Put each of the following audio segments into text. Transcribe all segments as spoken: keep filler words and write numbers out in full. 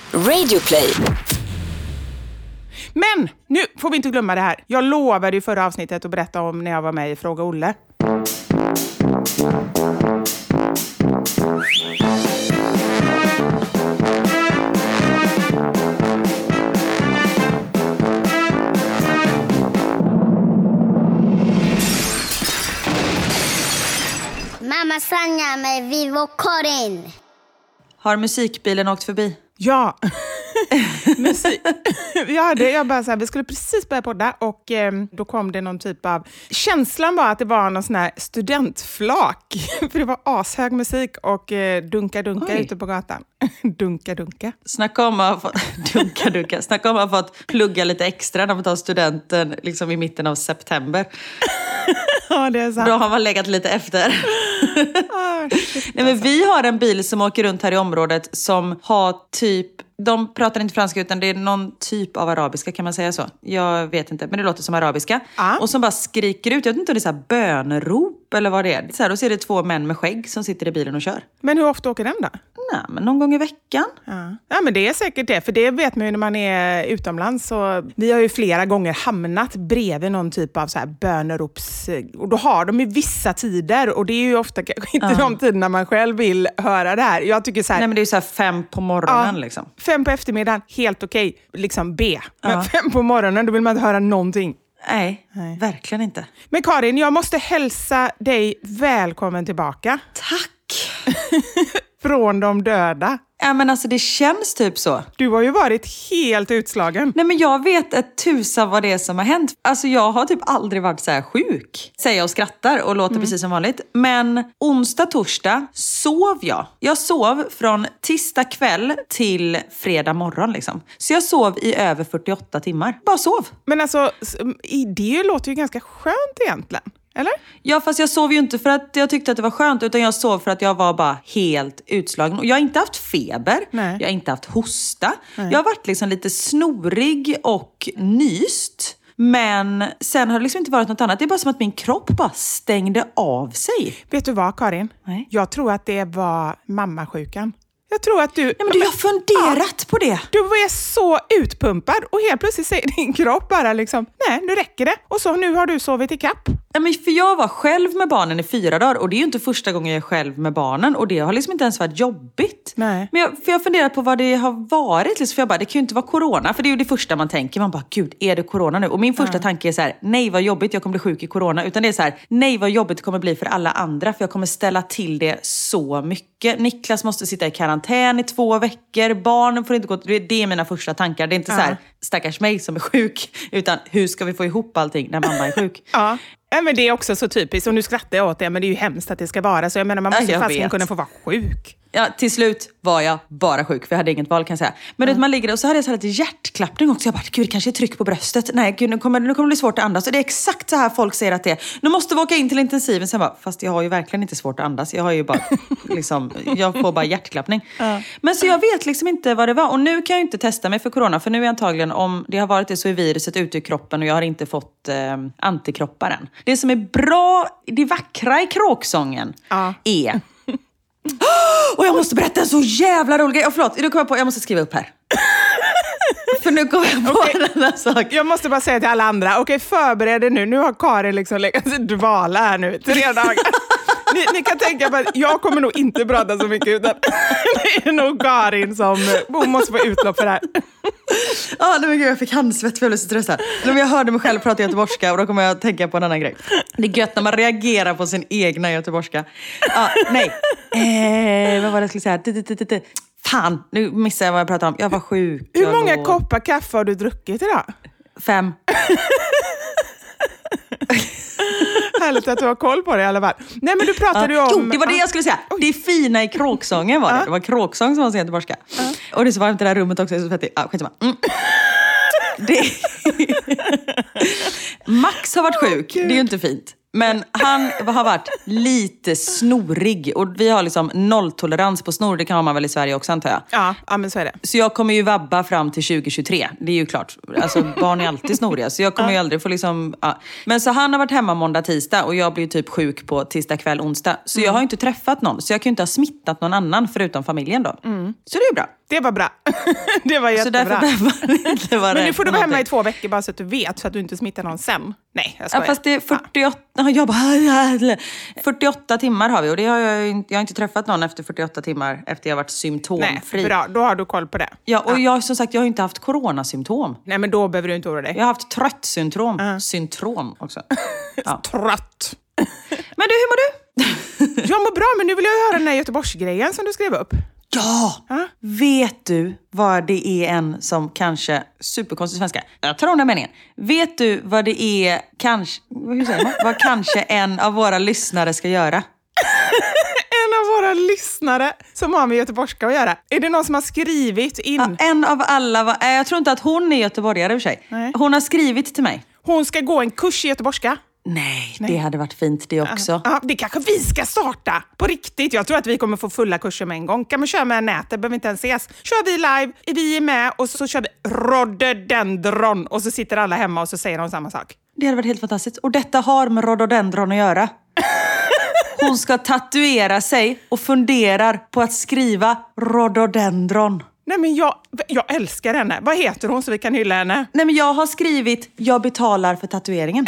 Radioplay. Men nu får vi inte glömma det här. Jag lovade i förra avsnittet att berätta om när jag var med i Fråga Olle. Mamma Sanja med Vivo Karin. Har musikbilen åkt förbi? Ja. Musik. Ja, det, jag bara så här, vi skulle precis börja podda och eh, då kom det någon typ av... Känslan var att det var någon sån här studentflak. För det var ashög musik och eh, dunka-dunka ute på gatan. Dunka-dunka. Snacka om att ha fått, dunka-dunka. Snacka om att ha fått plugga lite extra när man tar studenten liksom i mitten av september. Ja, det är sant. Då har man legat lite efter. Oh, shit, Nej, men vi har en bil som åker runt här i området som har typ... De pratar inte franska utan det är någon typ av arabiska, kan man säga så? Jag vet inte, men det låter som arabiska. Ah. Och som bara skriker ut, jag vet inte om det är så här bönerop eller vad det är. Så här, då ser det två män med skägg som sitter i bilen och kör. Men hur ofta åker den då? Nej, men någon gång i veckan. Ja. ja, men det är säkert det. För det vet man ju när man är utomlands. Så vi har ju flera gånger hamnat bredvid någon typ av så här bönerops... Och då har de ju vissa tider. Och det är ju ofta kanske inte ja. de tiderna man själv vill höra det här. Jag tycker så här... Nej, men det är ju så här fem på morgonen ja, liksom. Fem på eftermiddagen, helt okej. Liksom B. Men ja. fem på morgonen, då vill man inte höra någonting. Nej, Nej, verkligen inte. Men Karin, jag måste hälsa dig välkommen tillbaka. Tack! Från de döda. Ja, men alltså det känns typ så. Du har ju varit helt utslagen. Nej, men jag vet ett tusan vad det är som har hänt. Alltså jag har typ aldrig varit så här sjuk. Säger jag och skrattar och låter mm. precis som vanligt. Men onsdag, torsdag sov jag. Jag sov från tisdag kväll till fredag morgon liksom. Så jag sov i över fyrtioåtta timmar. Bara sov. Men alltså, det låter ju ganska skönt egentligen. Eller? Ja, fast jag sov ju inte för att jag tyckte att det var skönt, utan jag sov för att jag var bara helt utslagen. Och jag har inte haft feber, Nej. jag har inte haft hosta. Nej. Jag har varit liksom lite snorig och nyst. Men sen har det liksom inte varit något annat. Det är bara som att min kropp bara stängde av sig. Vet du vad, Karin? Nej. Jag tror att det var mammasjukan. Jag tror att du... Nej, men du har funderat ja, på det. Du är så utpumpad och helt plötsligt säger din kropp bara liksom, nej, nu räcker det. Och så nu har du sovit i kapp. Ja, men för jag var själv med barnen i fyra dagar och det är ju inte första gången jag är själv med barnen och det har liksom inte ens varit jobbigt. Nej. Men jag, för jag funderar på vad det har varit. Liksom, för jag bara, det kan ju inte vara corona. För det är ju det första man tänker. Man bara, gud, är det corona nu? Och min första ja. tanke är så här, nej vad jobbigt, jag kommer bli sjuk i corona. Utan det är så här, nej vad jobbigt det kommer bli för alla andra. För jag kommer ställa till det så mycket. Niklas måste sitta i karantän i två veckor. Barnen får inte gå till... Det är mina första tankar. Det är inte ja. så här, stackars mig som är sjuk. Utan hur ska vi få ihop allting när mamma är sjuk? Ja. Ja, men det är också så typiskt. Och nu skrattar jag åt det, men det är ju hemskt att det ska vara. Så jag menar, man måste ja, fast kunna få vara sjuk. Ja, till slut var jag bara sjuk. För jag hade inget val, kan jag säga. Men mm. man ligger där och så hade jag så här lite hjärtklappning också. Jag bara, gud, det kanske är tryck på bröstet. Nej, gud, nu kommer, nu kommer det bli svårt att andas. Och det är exakt så här folk säger att det är. Nu måste vi åka in till intensiven. Sen bara, fast jag har ju verkligen inte svårt att andas. Jag har ju bara, liksom, jag får bara hjärtklappning. Mm. Men så jag vet liksom inte vad det var. Och nu kan jag inte testa mig för corona. För nu är antagligen, om det har varit det, så är viruset ute i kroppen. Och jag har inte fått eh, antikroppar än. Det som är bra, det vackra i kråksången ja. är... Och jag måste berätta en så jävla rolig grej. Oh, förlåt, nu kommer jag på, jag måste skriva upp här. För nu kommer jag på okay. den här saken. Jag måste bara säga till alla andra, okej, okay, förbered er nu. Nu har Karin liksom legat sig dvala här nu tre dagar. Ni, ni kan tänka på att jag kommer nog inte prata så mycket, utan det är nog Karin som hon måste få utlopp för det här. Ja, ah, men gud, jag fick handsvett för jag blev så stressad. Jag hörde mig själv prata göteborgska och då kommer jag att tänka på en annan grej. Det är gött när man reagerar på sin egna göteborgska. Ah, nej, eh, vad var det jag skulle säga? Fan, nu missade jag vad jag pratade om. Jag var sjuk. Hur många låg... koppar kaffe har du druckit idag? Fem. Härligt att du har koll på det i alla fall. Nej, men du pratade ju ja. om... Jo, det var det jag skulle säga. Det fina i kråksången var det. Det var kråksång som var sen tillbaka. Ja. Och det är så varmt i det här rummet också. Så fettigt. Ja, skitsamma. Mm. Det... Max har varit sjuk. Oh, det är ju inte fint. Men han har varit lite snorig. Och vi har liksom nolltolerans på snor. Det kan man väl i Sverige också, antar jag. Ja, ja, men så är det. Så jag kommer ju vabba fram till tjugo tjugotre. Det är ju klart. Alltså barn är alltid snoriga. Så jag kommer ja. ju aldrig få liksom... Ja. Men så han har varit hemma måndag, tisdag. Och jag blir typ sjuk på tisdag kväll, onsdag. Så mm. jag har ju inte träffat någon. Så jag kan ju inte ha smittat någon annan förutom familjen då. Mm. Så det är bra. det var bra. Det var Så jättebra. därför behöver man inte vara Men nu rädd får du för vara hemma någonting. i två veckor bara så att du vet, så att du inte smittar någon sen. Nej, jag Ja, skojar. fast det är fyrtioåtta, ja. jag bara, fyrtioåtta timmar har vi och det har jag, inte, jag har inte träffat någon efter fyrtioåtta timmar efter jag har varit symptomfri. Nej, bra. Då har du koll på det. Ja, och jag som sagt, jag har inte haft coronasymptom. Nej, men då behöver du inte oroa dig. Jag har haft trött-syndrom. Uh. Syntrom också. Ja. Trött. Men du, hur mår du? Jag mår bra, men nu vill jag höra den här Göteborgsgrejen som du skrev upp. Ja! Uh. Vet du vad det är en som kanske, superkonstig svenska, jag tar om den meningen. Vet du vad det är, kanske, hur säger man? Vad kanske en av våra lyssnare ska göra? En av våra lyssnare som har med göteborgska att göra. Är det någon som har skrivit in? Ja, en av alla, va- jag tror inte att hon är göteborgare i och för sig. Nej. Hon har skrivit till mig. Hon ska gå en kurs i göteborgska. Nej, Nej, det hade varit fint det också. Ja, det kanske vi ska starta. På riktigt, jag tror att vi kommer få fulla kurser med en gång. Kan man köra med nätet, behöver inte ens ses. Kör vi live, vi är med och så kör vi rhododendron. Och så sitter alla hemma och så säger de samma sak. Det hade varit helt fantastiskt. Och detta har med rhododendron att göra. Hon ska tatuera sig och funderar på att skriva rhododendron. Nej, men jag, jag älskar henne. Vad heter hon så vi kan hylla henne? Nej, men jag har skrivit, jag betalar för tatueringen.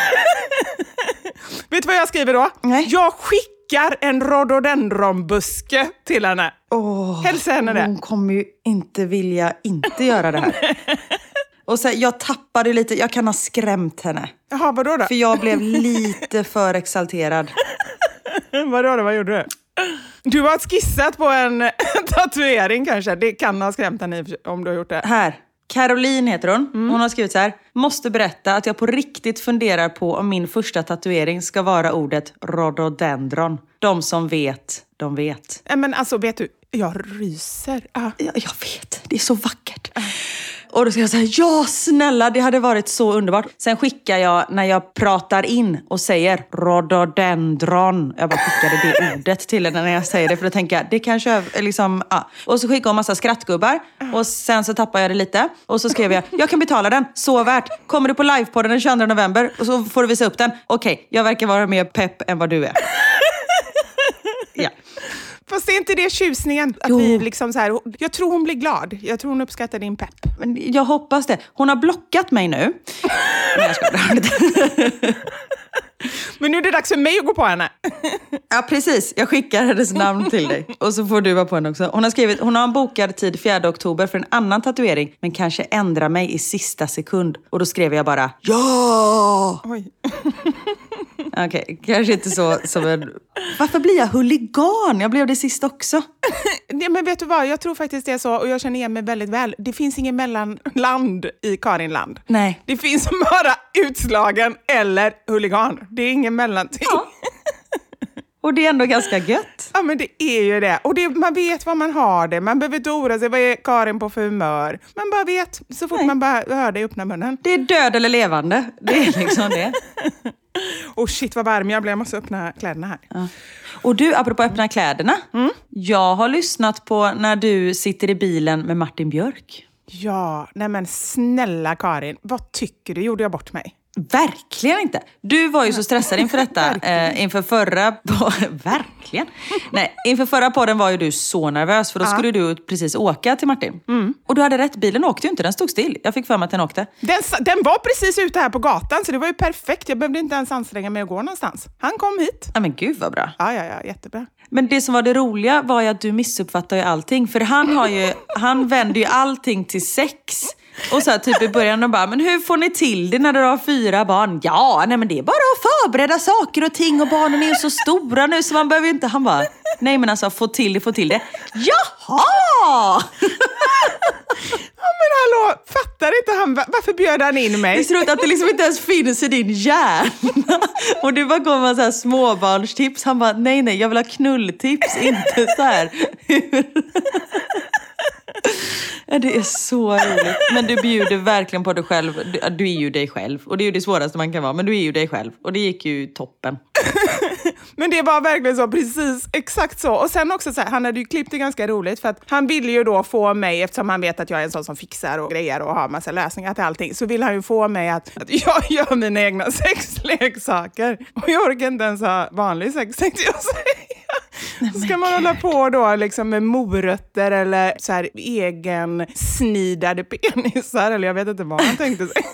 Vet du vad jag skriver då? Nej. Jag skickar en rhododendronbuske till henne. Oh, Hälsa henne det. Hon kommer ju inte vilja inte göra det här. Och så, jag tappade lite, jag kan ha skrämt henne. Jaha, vadå då? För jag blev lite för exalterad. Vadå då, vad gjorde du? Du har skissat på en tatuering kanske. Det kan ha skrämt henne om du har gjort det. Här, Caroline heter hon. Mm. Hon har skrivit så här. Måste berätta att jag på riktigt funderar på om min första tatuering ska vara ordet rhododendron. De som vet, de vet. Men alltså, vet du, jag ryser. Ah. Jag, jag vet, det är så vackert. Ah. Och då ska jag säga, ja snälla, det hade varit så underbart. Sen skickar jag, när jag pratar in och säger rhododendron. Jag bara skickade det ordet till henne när jag säger det. För då tänker jag, det kanske är liksom, ja. Och så skickar hon massa skrattgubbar. Och sen så tappar jag det lite. Och så skrev jag, jag kan betala den, så värt. Kommer du på livepodden den tjugoandra november och så får du visa upp den. Okej, okay, jag verkar vara mer pepp än vad du är. Ja. Fast är inte det tjusningen? Att vi liksom så här, jag tror hon blir glad. Jag tror hon uppskattar din pepp. Men jag hoppas det. Hon har blockat mig nu. Men jag ska Men nu är det dags för mig att gå på henne. Ja, precis. Jag skickar hennes namn till dig. Och så får du vara på henne också. Hon har skrivit, hon har en bokad tid fjärde oktober för en annan tatuering. Men kanske ändra mig i sista sekund. Och då skrev jag bara, ja! Oj. Okej, okay, kanske inte så som en... Varför blir jag huligan? Jag blev det sist också. Ja, men vet du vad? Jag tror faktiskt det är så. Och jag känner igen mig väldigt väl. Det finns ingen mellanland i Karinland. Nej. Det finns bara utslagen eller huligan. Det är ingen mellanting. Ja. Och det är ändå ganska gött. Ja, men det är ju det. Och det, man vet vad man har det. Man behöver inte oroa sig. Vad är Karin på för humör? Man bara vet. Så fort Nej. man bara hör det öppna munnen. Det är död eller levande. Det är liksom det. Oh shit, vad varm jag blir. Jag måste öppna kläderna här. Ja. Och du, apropå öppna kläderna. Mm. Jag har lyssnat på när du sitter i bilen med Martin Björk. Ja, nej men snälla Karin. Vad tycker du? Gjorde jag bort mig? Verkligen inte. Du var ju så stressad inför detta. eh, inför förra... På, verkligen. Nej, inför förra podden var ju du så nervös. För då skulle ja. du precis åka till Martin. Mm. Och du hade rätt. Bilen åkte ju inte. Den stod still. Jag fick för mig att den åkte. Den, den var precis ute här på gatan. Så det var ju perfekt. Jag behövde inte ens anstränga mig att gå någonstans. Han kom hit. Ja, men gud vad bra. Ja, ja, ja. Jättebra. Men det som var det roliga var ju att du missuppfattade ju allting. För han har ju... Han vänder ju allting till sex. Och så här, typ i början de bara, men hur får ni till det när du har fyra barn? Ja, nej men det är bara att förbereda saker och ting och barnen är ju så stora nu så man behöver inte, han bara, nej men alltså få till det, få till det. Jaha! Ja men hallå, fattar inte han, varför bjöd han in mig? Det är så roligt att det liksom inte ens finns i din hjärna. Och du bara går med så här småbarnstips, han bara, nej nej jag vill ha knulltips, inte så här. Ja, det är så roligt. Men du bjuder verkligen på dig själv. Du, du är ju dig själv. Och det är ju det svåraste man kan vara. Men du är ju dig själv. Och det gick ju toppen. Men det var verkligen så, precis, exakt så. Och sen också så här, han hade ju klippt det ganska roligt. För att han ville ju då få mig, eftersom han vet att jag är en sån som fixar och grejer och har massa lösningar till allting. Så vill han ju få mig att, att jag gör mina egna sexleksaker. Och jag orkar inte ens ha vanlig sex, tänkte jag säga. Så ska man hålla på då liksom med morötter eller så här egen snidade penisar, eller jag vet inte vad han tänkte sig.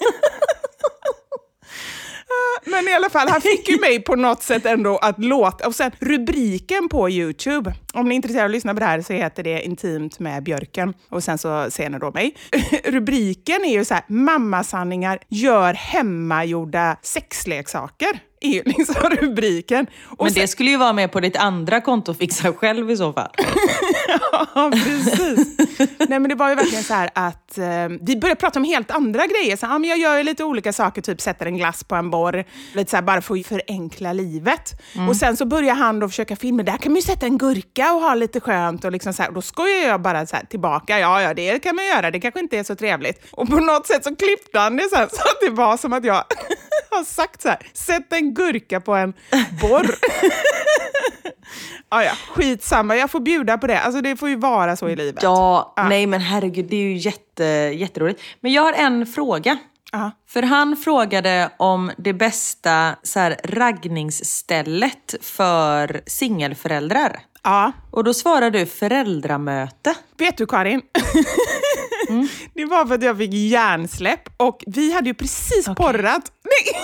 Men i alla fall, han fick ju mig på något sätt ändå att låta. Och sen rubriken på YouTube, om ni är intresserade av att lyssna på det här så heter det Intimt med Björken. Och sen så ser ni då mig. Rubriken är ju så här: mammasanningar gör hemmagjorda sexleksaker. Är ju liksom rubriken. Och men sen... det skulle ju vara med på ditt andra konto, fixa själv i så fall. Ja, precis. Nej, men det var ju verkligen så här att eh, vi började prata om helt andra grejer. Så, ja, men jag gör ju lite olika saker, typ sätter en glass på en borr. Lite så här, bara för att förenkla livet. Mm. Och sen så börjar han då försöka filma. Där kan man ju sätta en gurka och ha lite skönt. Och liksom så här, då skojar jag bara så här tillbaka. Ja, ja, det kan man göra. Det kanske inte är så trevligt. Och på något sätt så klippte han det så här, så att det var som att jag har sagt så här: sätt en gurka på en borr. Ah, ja, skitsamma, jag får bjuda på det. Alltså det får ju vara så i livet. Ja, ah. nej men herregud, det är ju jätte, jätteroligt. Men jag har en fråga. Ah. För han frågade om det bästa så här, raggningsstället för singelföräldrar. Ja. Och då svarade du föräldramöte. Vet du, Karin? Mm. Det var för att jag fick hjärnsläpp och vi hade ju precis okay. porrat. Nej.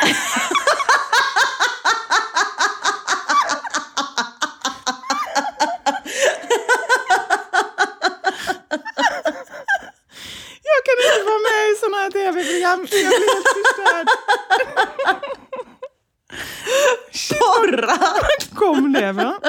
Jag kan inte vara med i såna här tv-program. Jag blir helt förstörd. Porra! Kom det, va?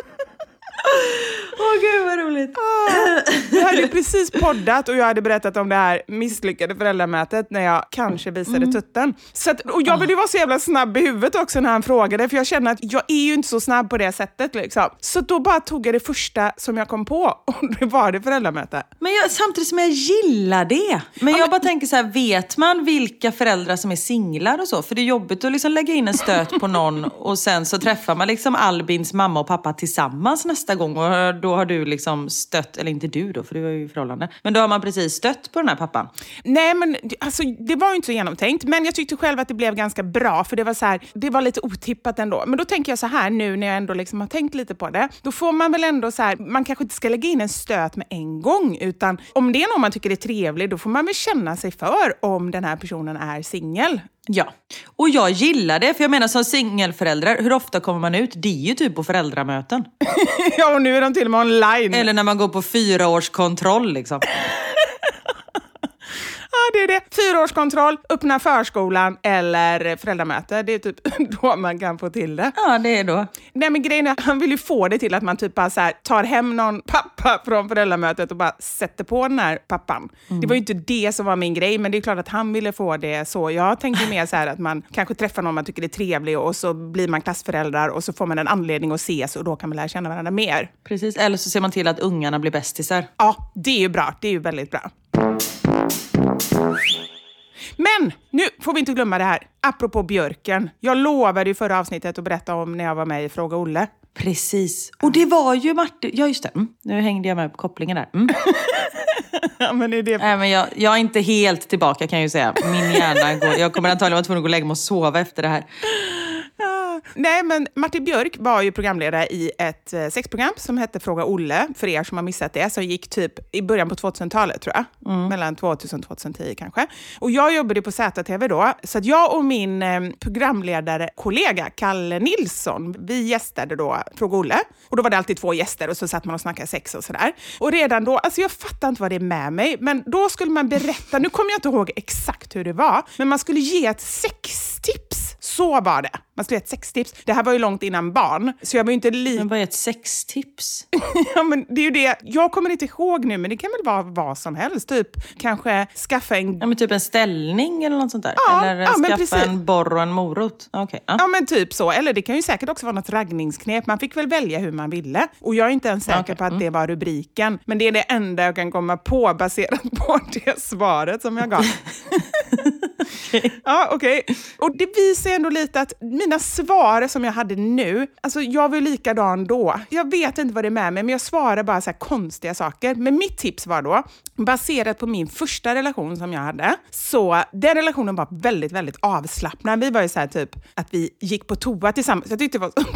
Åh gud vad roligt. Ah, jag hade ju precis poddat och jag hade berättat om det här misslyckade föräldramötet när jag kanske visade mm. tutten. Så att, och jag ville ju vara så jävla snabb i huvudet också när han frågade, för jag känner att jag är ju inte så snabb på det sättet liksom. Så då bara tog jag det första som jag kom på och det var det föräldramöte. Men jag, samtidigt som jag gillar det. Men ja, jag men... bara tänker så här, vet man vilka föräldrar som är singlar och så? För det är jobbigt att liksom lägga in en stöt på någon och sen så träffar man liksom Albins mamma och pappa tillsammans nästa gång och då har du liksom stött, eller inte du då för du var ju i förhållande, men då har man precis stött på den här pappan. Nej men alltså det var ju inte så genomtänkt, men jag tyckte själv att det blev ganska bra för det var så här, det var lite otippat ändå. Men då tänker jag så här nu när jag ändå liksom har tänkt lite på det, då får man väl ändå så här, man kanske inte ska lägga in en stöt med en gång, utan om det är någon man tycker är trevlig, då får man väl känna sig för om den här personen är singel. Ja, och jag gillar det, för jag menar som singelföräldrar, hur ofta kommer man ut? Det är ju typ på föräldramöten. Ja, och nu är de till och med online. Eller när man går på fyra års kontroll liksom. Ja, det är det. Fyraårskontroll, öppna förskolan eller föräldramöte. Det är typ då man kan få till det. Ja, det är då. Nej, men grejen är, han vill ju få det till att man typ bara så här, tar hem någon pappa från föräldramötet och bara sätter på den här pappan. Mm. Det var ju inte det som var min grej, men det är klart att han ville få det så. Jag tänkte mer så här att man kanske träffar någon man tycker är trevlig och så blir man klassföräldrar och så får man en anledning att ses och då kan man lära känna varandra mer. Precis, eller så ser man till att ungarna blir bästisar. Ja, det är ju bra. Det är ju väldigt bra. Men nu får vi inte glömma det här. Apropå Björken. Jag lovade ju förra avsnittet att berätta om när jag var med i Fråga Olle. Precis. Och det var ju Martin. Ja, just det. Mm. Nu hängde jag med på kopplingen där. Mm. Ja, men är det... Nej, men jag, jag är inte helt tillbaka kan jag ju säga. Min hjärna går... Jag kommer antagligen vara tvungen att gå och lägga mig och sova efter det här. Nej, men Martin Björk var ju programledare i ett eh, sexprogram som hette Fråga Olle, för er som har missat det, som gick typ i början på tvåtusentalet tror jag, mm. mellan tvåtusen och tvåtusentio kanske. Och jag jobbade på Z T V då, så att jag och min eh, programledare kollega Kalle Nilsson, vi gästade då Fråga Olle, och då var det alltid två gäster och så satt man och snackade sex och sådär. Och redan då, alltså jag fattar inte vad det är med mig, men då skulle man berätta, nu kommer jag inte ihåg exakt hur det var, men man skulle ge ett sextips, så var det. Man skulle ge ett sextips. Det här var ju långt innan barn. Så jag var ju inte li... Men vad är ett sextips? Ja, men det är ju det. Jag kommer inte ihåg nu, men det kan väl vara vad som helst. Typ kanske skaffa en... Ja, men typ en ställning eller något sånt där. Ja, eller ja, skaffa precis. en borr och en morot. Okay, ja. ja, men typ så. Eller det kan ju säkert också vara något raggningsknep. Man fick väl välja hur man ville. Och jag är inte ens säker okay. på att mm. det var rubriken. Men det är det enda jag kan komma på baserat på det svaret som jag gav. Okay. Ja, okej. Okay. Och det visar ändå lite att mina svar som jag hade nu, alltså jag var ju likadan då. Jag vet inte vad det är med mig, men jag svarar bara så här konstiga saker. Men mitt tips var då, baserat på min första relation som jag hade, så den relationen var väldigt, väldigt avslappnad. Vi var ju så här typ att vi gick på toa tillsammans. Jag tyckte det var så tråkigt.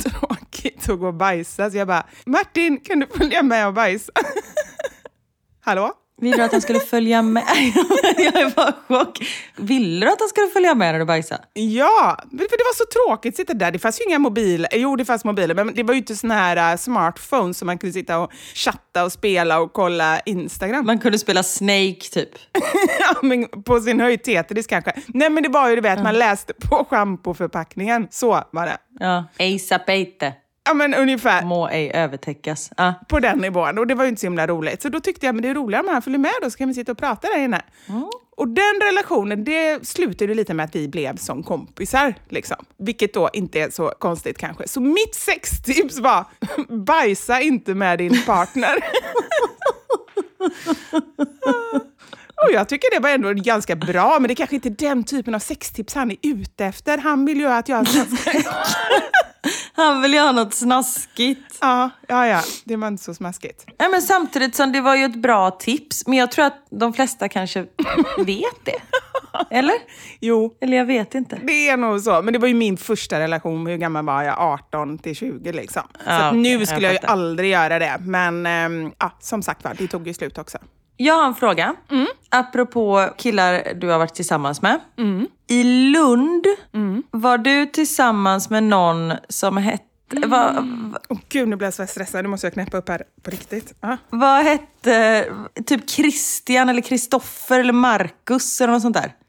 tråkigt att gå och bajsa. Så jag bara, Martin, kan du följa med och bajsa? Hallå? Vill du att han skulle följa med? Jag är bara chock. Vill du att han skulle följa med när du bajsar? Ja, för det var så tråkigt att sitta där. Det fanns ju inga mobiler. Jo, det fanns mobiler, men det var ju inte såna här uh, smartphones som man kunde sitta och chatta och spela och kolla Instagram. Man kunde spela Snake typ. Ja, men på sin höjd Tetris kanske. Nej, men det var ju det vet, mm. man läste på schampoförpackningen. Så var det. Ja, Eisapeite. Ja, men ungefär. Må ej övertäckas. Ah. På den nivån. Och det var ju inte så himla roligt. Så då tyckte jag, men det är roligare om han följer med då. Så kan vi sitta och prata där inne. Mm. Och den relationen, det slutade lite med att vi blev som kompisar. Liksom. Vilket då inte är så konstigt kanske. Så mitt sextips var, bajsa inte med din partner. Och jag tycker det var ändå ganska bra. Men det är kanske inte den typen av sextips han är ute efter. Han vill ju att jag ska... Han vill ju ha något snaskigt. Ja, ja, ja. Det var inte så smaskigt. Nej, men samtidigt som det var ju ett bra tips. Men jag tror att de flesta kanske vet det. Eller? Jo. Eller jag vet inte. Det är nog så. Men det var ju min första relation. Hur gammal var jag? arton till tjugo liksom. Så ja, att okay, nu skulle jag, jag ju aldrig göra det. Men ähm, ja, som sagt var, det tog ju slut också. Jag har en fråga. Mm. Apropå killar du har varit tillsammans med. Mm. I Lund mm. var du tillsammans med någon som hette... Mm. Var, var, oh, gud, nu blir jag så stressad. Nu måste jag knäppa upp här på riktigt. Ah. Vad hette... Typ Christian eller Kristoffer eller Marcus eller något sånt där?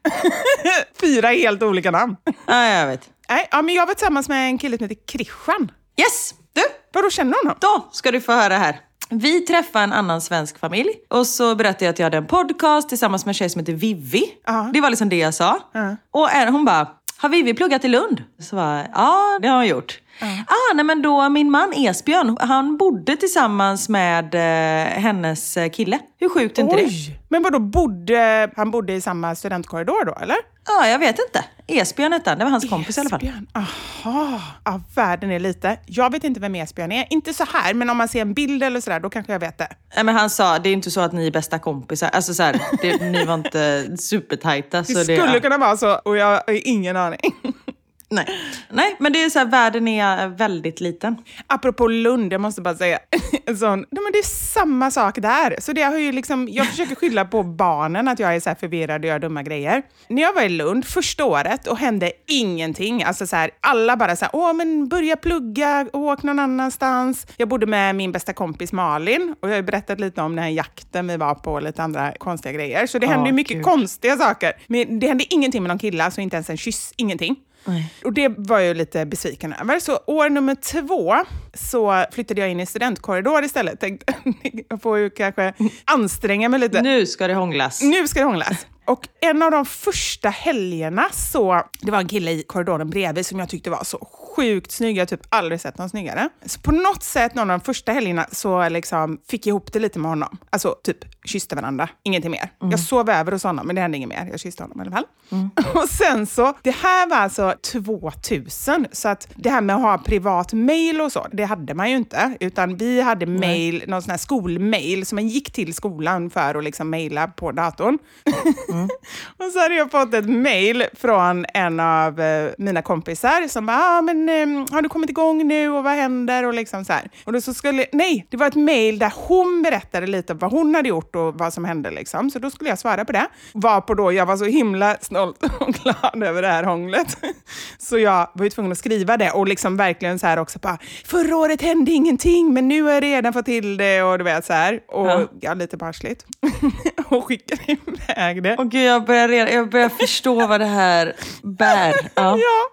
Fyra helt olika namn. Ja, jag vet. Nej, ja, men jag var tillsammans med en kille som heter Christian. Yes! Du? Vadå, känner honom? Då ska du få höra här. Vi träffade en annan svensk familj. Och så berättade jag att jag hade en podcast tillsammans med en tjej som heter Vivi. Uh-huh. Det var liksom det jag sa. Uh-huh. Och hon bara, har Vivi pluggat i Lund? Så var ja, det har hon gjort. Uh-huh. Ah, nej men då min man Esbjörn, han bodde tillsammans med eh, hennes kille. Hur sjukt är inte det? Men vadå, bodde, han bodde i samma studentkorridor då, eller? Ja, jag vet inte. Esbjörn hette han, det var hans kompis i alla fall. Aha, ja, världen är lite. Jag vet inte vem Esbjörn är. Inte så här, men om man ser en bild eller sådär, då kanske jag vet det. Nej, men han sa, det är inte så att ni är bästa kompisar. Alltså så här, det, ni var inte supertajta. Det så skulle det, ja. kunna vara så, och jag har ingen aning. Nej. Nej, men det är så här, världen är väldigt liten. Apropå Lund, jag måste bara säga sån, nej, men det är samma sak där. Så det har ju liksom, jag försöker skylla på barnen att jag är så här förvirrad och gör dumma grejer. När jag var i Lund första året och hände ingenting. Alltså så här, alla bara så här, åh men börja plugga, åk någon annanstans. Jag bodde med min bästa kompis Malin och jag har berättat lite om den här jakten vi var på och lite andra konstiga grejer. Så det hände ju oh, mycket Gud. konstiga saker. Men det hände ingenting med någon kille, alltså inte ens en kyss, ingenting. Nej. Och det var jag lite besviken över. Så år nummer två så flyttade jag in i studentkorridor istället. Tänkte, jag får ju kanske anstränga mig lite. Nu ska det hånglas. Nu ska det hånglas. Och en av de första helgerna så, det var en kille i korridoren bredvid som jag tyckte var så sjukt snygg. Jag har typ aldrig sett någon snyggare. Så på något sätt, någon av de första helgerna så liksom fick jag ihop det lite med honom. Alltså typ kysste varandra, ingenting mer. Mm. Jag sov över hos honom, men det hände inget mer. Jag kysste honom i alla fall. Mm. Och sen så, det här var alltså tvåtusen. Så att det här med att ha privat mail och så, det hade man ju inte. Utan vi hade mail, någon sån här skolmail som man gick till skolan för att liksom maila på datorn. Mm. Och så hade jag fått ett mail från en av eh, mina kompisar som bara, ah, men eh, har du kommit igång nu och vad händer och liksom så här. Och då så skulle, nej, det var ett mail där hon berättade lite om vad hon hade gjort och vad som hände liksom. Så då skulle jag svara på det. Varpå då jag var så himla stolt och glad över det här hånglet. Så jag var ju tvungen att skriva det och liksom verkligen så här också bara, förra året hände ingenting men nu har jag redan fått till det och du vet så här. Och ja, ja lite barsligt. Och skickade iväg det. Och gud, jag börjar, jag börjar förstå vad det här bär. Ja. Ja.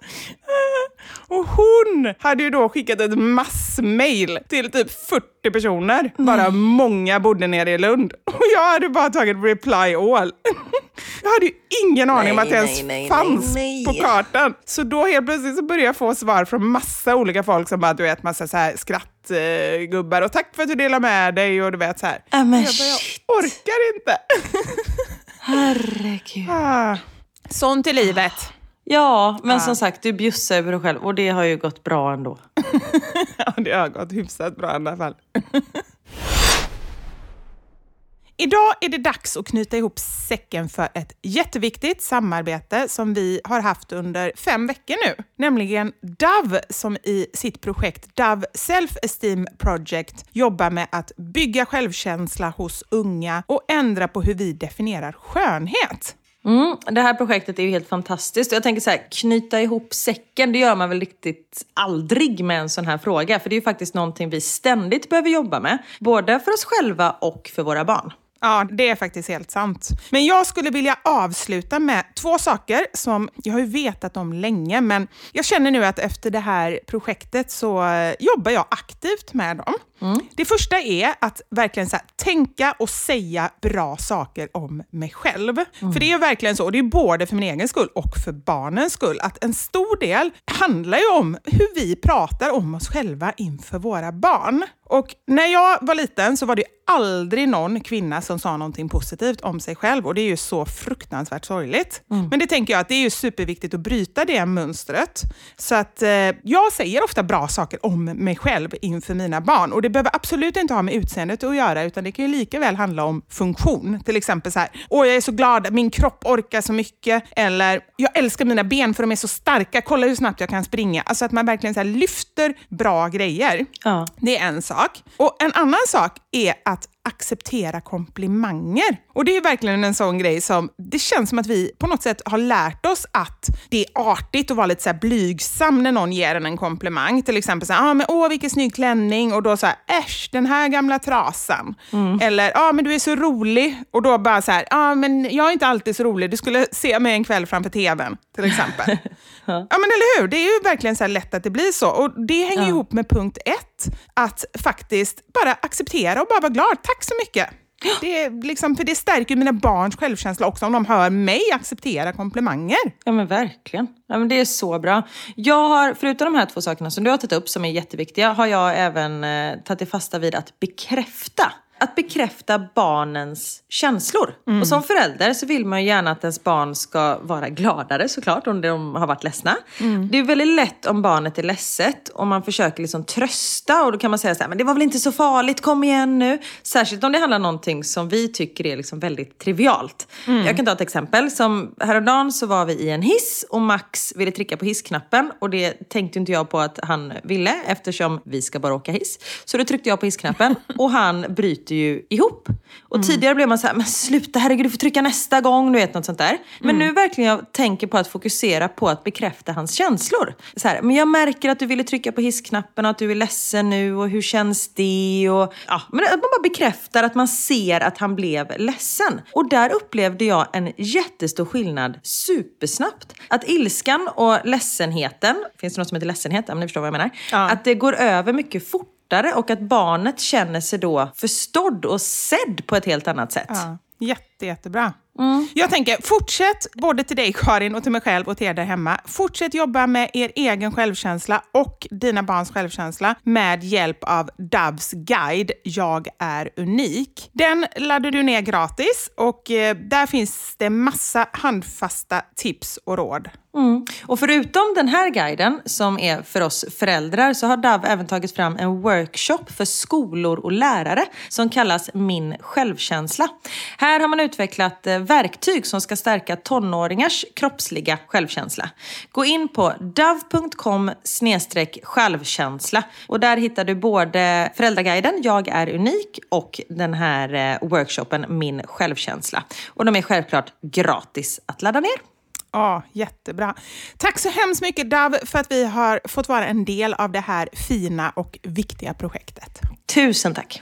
Och hon hade ju då skickat ett massmail till typ fyrtio personer. Bara mm. många bodde nere i Lund. Och jag hade bara tagit reply all. Jag hade ju ingen aning nej, om att det ens nej, nej, fanns nej, nej. på kartan. Så då helt plötsligt så började jag få svar från massa olika folk som bara, du vet, massa så här skrattgubbar. Och tack för att du delar med dig och du vet så här. Äh, men jag, bara, jag orkar inte. Herregud. Ah, sånt i livet. Ja, men ah. som sagt, du bjussar över dig själv. Och det har ju gått bra ändå. Ja, det har gått hyfsat bra i alla fall. Idag är det dags att knyta ihop säcken för ett jätteviktigt samarbete som vi har haft under fem veckor nu. Nämligen Dove som i sitt projekt Dove Self-Esteem Project jobbar med att bygga självkänsla hos unga och ändra på hur vi definierar skönhet. Mm, det här projektet är ju helt fantastiskt. Jag tänker så här, knyta ihop säcken, det gör man väl riktigt aldrig med en sån här fråga. För det är ju faktiskt någonting vi ständigt behöver jobba med. Både för oss själva och för våra barn. Ja, det är faktiskt helt sant. Men jag skulle vilja avsluta med två saker som jag har ju vetat om länge. Men jag känner nu att efter det här projektet så jobbar jag aktivt med dem. Mm. Det första är att verkligen så här, tänka och säga bra saker om mig själv. Mm. För det är verkligen så, och det är både för min egen skull och för barnens skull, att en stor del handlar ju om hur vi pratar om oss själva inför våra barn. Och när jag var liten så var det aldrig någon kvinna som sa någonting positivt om sig själv. Och det är ju så fruktansvärt sorgligt. Mm. Men det tänker jag att det är ju superviktigt att bryta det mönstret. Så att eh, jag säger ofta bra saker om mig själv inför mina barn. Och det behöver absolut inte ha med utseendet att göra, utan det kan ju lika väl handla om funktion. Till exempel så här, åh jag är så glad, min kropp orkar så mycket. Eller, jag älskar mina ben för de är så starka, kolla hur snabbt jag kan springa. Alltså att man verkligen så här lyfter bra grejer. Ja. Det är en sak. Och en annan sak är att acceptera komplimanger. Och det är verkligen en sån grej som det känns som att vi på något sätt har lärt oss att det är artigt att vara lite så här blygsam när någon ger en en komplimang. Till exempel så här, ah, men åh vilken snygg klänning, och då så här, äsch den här gamla trasan. Mm. Eller, ja ah, men du är så rolig, och då bara så här, ja ah, men jag är inte alltid så rolig, du skulle se mig en kväll framför tvn till exempel. Ja men eller hur, det är ju verkligen så här lätt att det blir så, och det hänger ja. ihop med punkt ett, att faktiskt bara acceptera och bara vara glad. Tack så mycket. Det, är liksom, för det stärker mina barns självkänsla också om de hör mig acceptera komplimanger. Ja men verkligen. Ja, men det är så bra. Jag har, förutom de här två sakerna som du har tagit upp som är jätteviktiga, har jag även eh, tagit fasta vid att bekräfta. Att bekräfta barnens känslor. Mm. Och som förälder så vill man ju gärna att ens barn ska vara gladare såklart om de har varit ledsna. Mm. Det är väldigt lätt om barnet är ledset och man försöker liksom trösta, och då kan man säga så här, men det var väl inte så farligt, kom igen nu. Särskilt om det handlar om någonting som vi tycker är liksom väldigt trivialt. Mm. Jag kan ta ett exempel. Som häromdagen så var vi i en hiss och Max ville trycka på hissknappen, och det tänkte inte jag på att han ville eftersom vi ska bara åka hiss. Så då tryckte jag på hissknappen och han bryter ju ihop. Och mm. tidigare blev man så här, men sluta herregud, du får trycka nästa gång, du vet, något sånt där. Men mm. nu verkligen jag tänker på att fokusera på att bekräfta hans känslor. Så här, men jag märker att du ville trycka på hissknappen och att du är ledsen nu, och hur känns det? Och, ja, men att man bara bekräftar att man ser att han blev ledsen. Och där upplevde jag en jättestor skillnad supersnabbt. Att ilskan och ledsenheten, finns det något som heter ledsenhet? Ja, men ni förstår vad jag menar. Ja. Att det går över mycket fort. Och att barnet känner sig då förstådd och sedd på ett helt annat sätt. Ja, jätte, jättebra. Mm. Jag tänker, fortsätt både till dig Karin och till mig själv och till er där hemma. Fortsätt jobba med er egen självkänsla och dina barns självkänsla med hjälp av Doves guide Jag är unik. Den laddar du ner gratis, och eh, där finns det massa handfasta tips och råd. Mm. Och förutom den här guiden som är för oss föräldrar, så har Dove även tagit fram en workshop för skolor och lärare som kallas Min självkänsla. Här har man utvecklat verktyg som ska stärka tonåringars kroppsliga självkänsla. Gå in på dove punkt com snedstreck självkänsla, och där hittar du både föräldraguiden Jag är unik och den här workshopen Min självkänsla. Och de är självklart gratis att ladda ner. Ja, jättebra. Tack så hemskt mycket Dove för att vi har fått vara en del av det här fina och viktiga projektet. Tusen tack.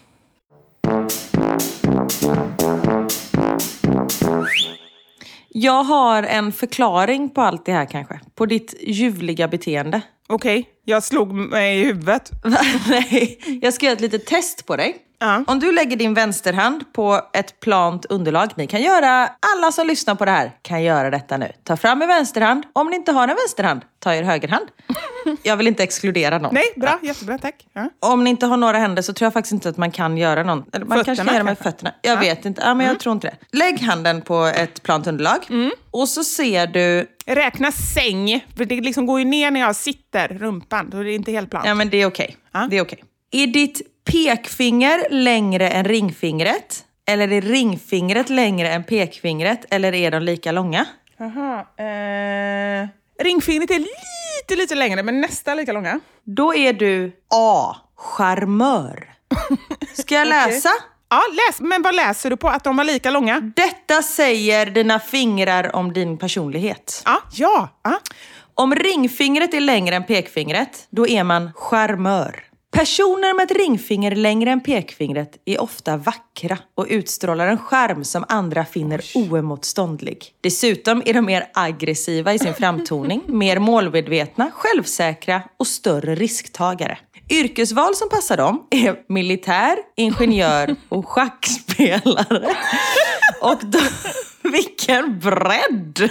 Jag har en förklaring på allt det här kanske. På ditt ljuvliga beteende. Okej, okay, jag slog mig i huvudet. Nej, jag ska göra ett litet test på dig. Uh. Om du lägger din vänsterhand på ett plant underlag, ni kan göra, alla som lyssnar på det här kan göra detta nu. Ta fram en vänsterhand. Om ni inte har en vänsterhand, ta er högerhand. Jag vill inte exkludera någon. Nej, bra, jättebra, tack. Ja. Om ni inte har några händer så tror jag faktiskt inte att man kan göra någon. Man fötterna, kanske kan göra med fötterna. Jag ja. vet inte, ja, men mm. jag tror inte det. Lägg handen på ett plant underlag. Mm. Och så ser du... Räkna säng, för det liksom går ju ner när jag sitter, rumpan. Då är det inte helt plant. Ja, men det är okej. Okay. Ja. Det är okej. Okay. Är ditt pekfinger längre än ringfingret? Eller är ringfingret längre än pekfingret? Eller är de lika långa? Jaha. Eh, ringfingret är lite, lite längre, men nästan lika långa. Då är du A. Charmör. Ska jag läsa? Okay. Ja, läs. Men vad läser du på? Att de var lika långa? Detta säger dina fingrar om din personlighet. Ja, ja. ja. Om ringfingret är längre än pekfingret, då är man charmör. Personer med ett ringfinger längre än pekfingret är ofta vackra och utstrålar en charm som andra finner oemotståndlig. Dessutom är de mer aggressiva i sin framtoning, mer målmedvetna, självsäkra och större risktagare. Yrkesval som passar dem är militär, ingenjör och schackspelare. Och då, vilken bredd!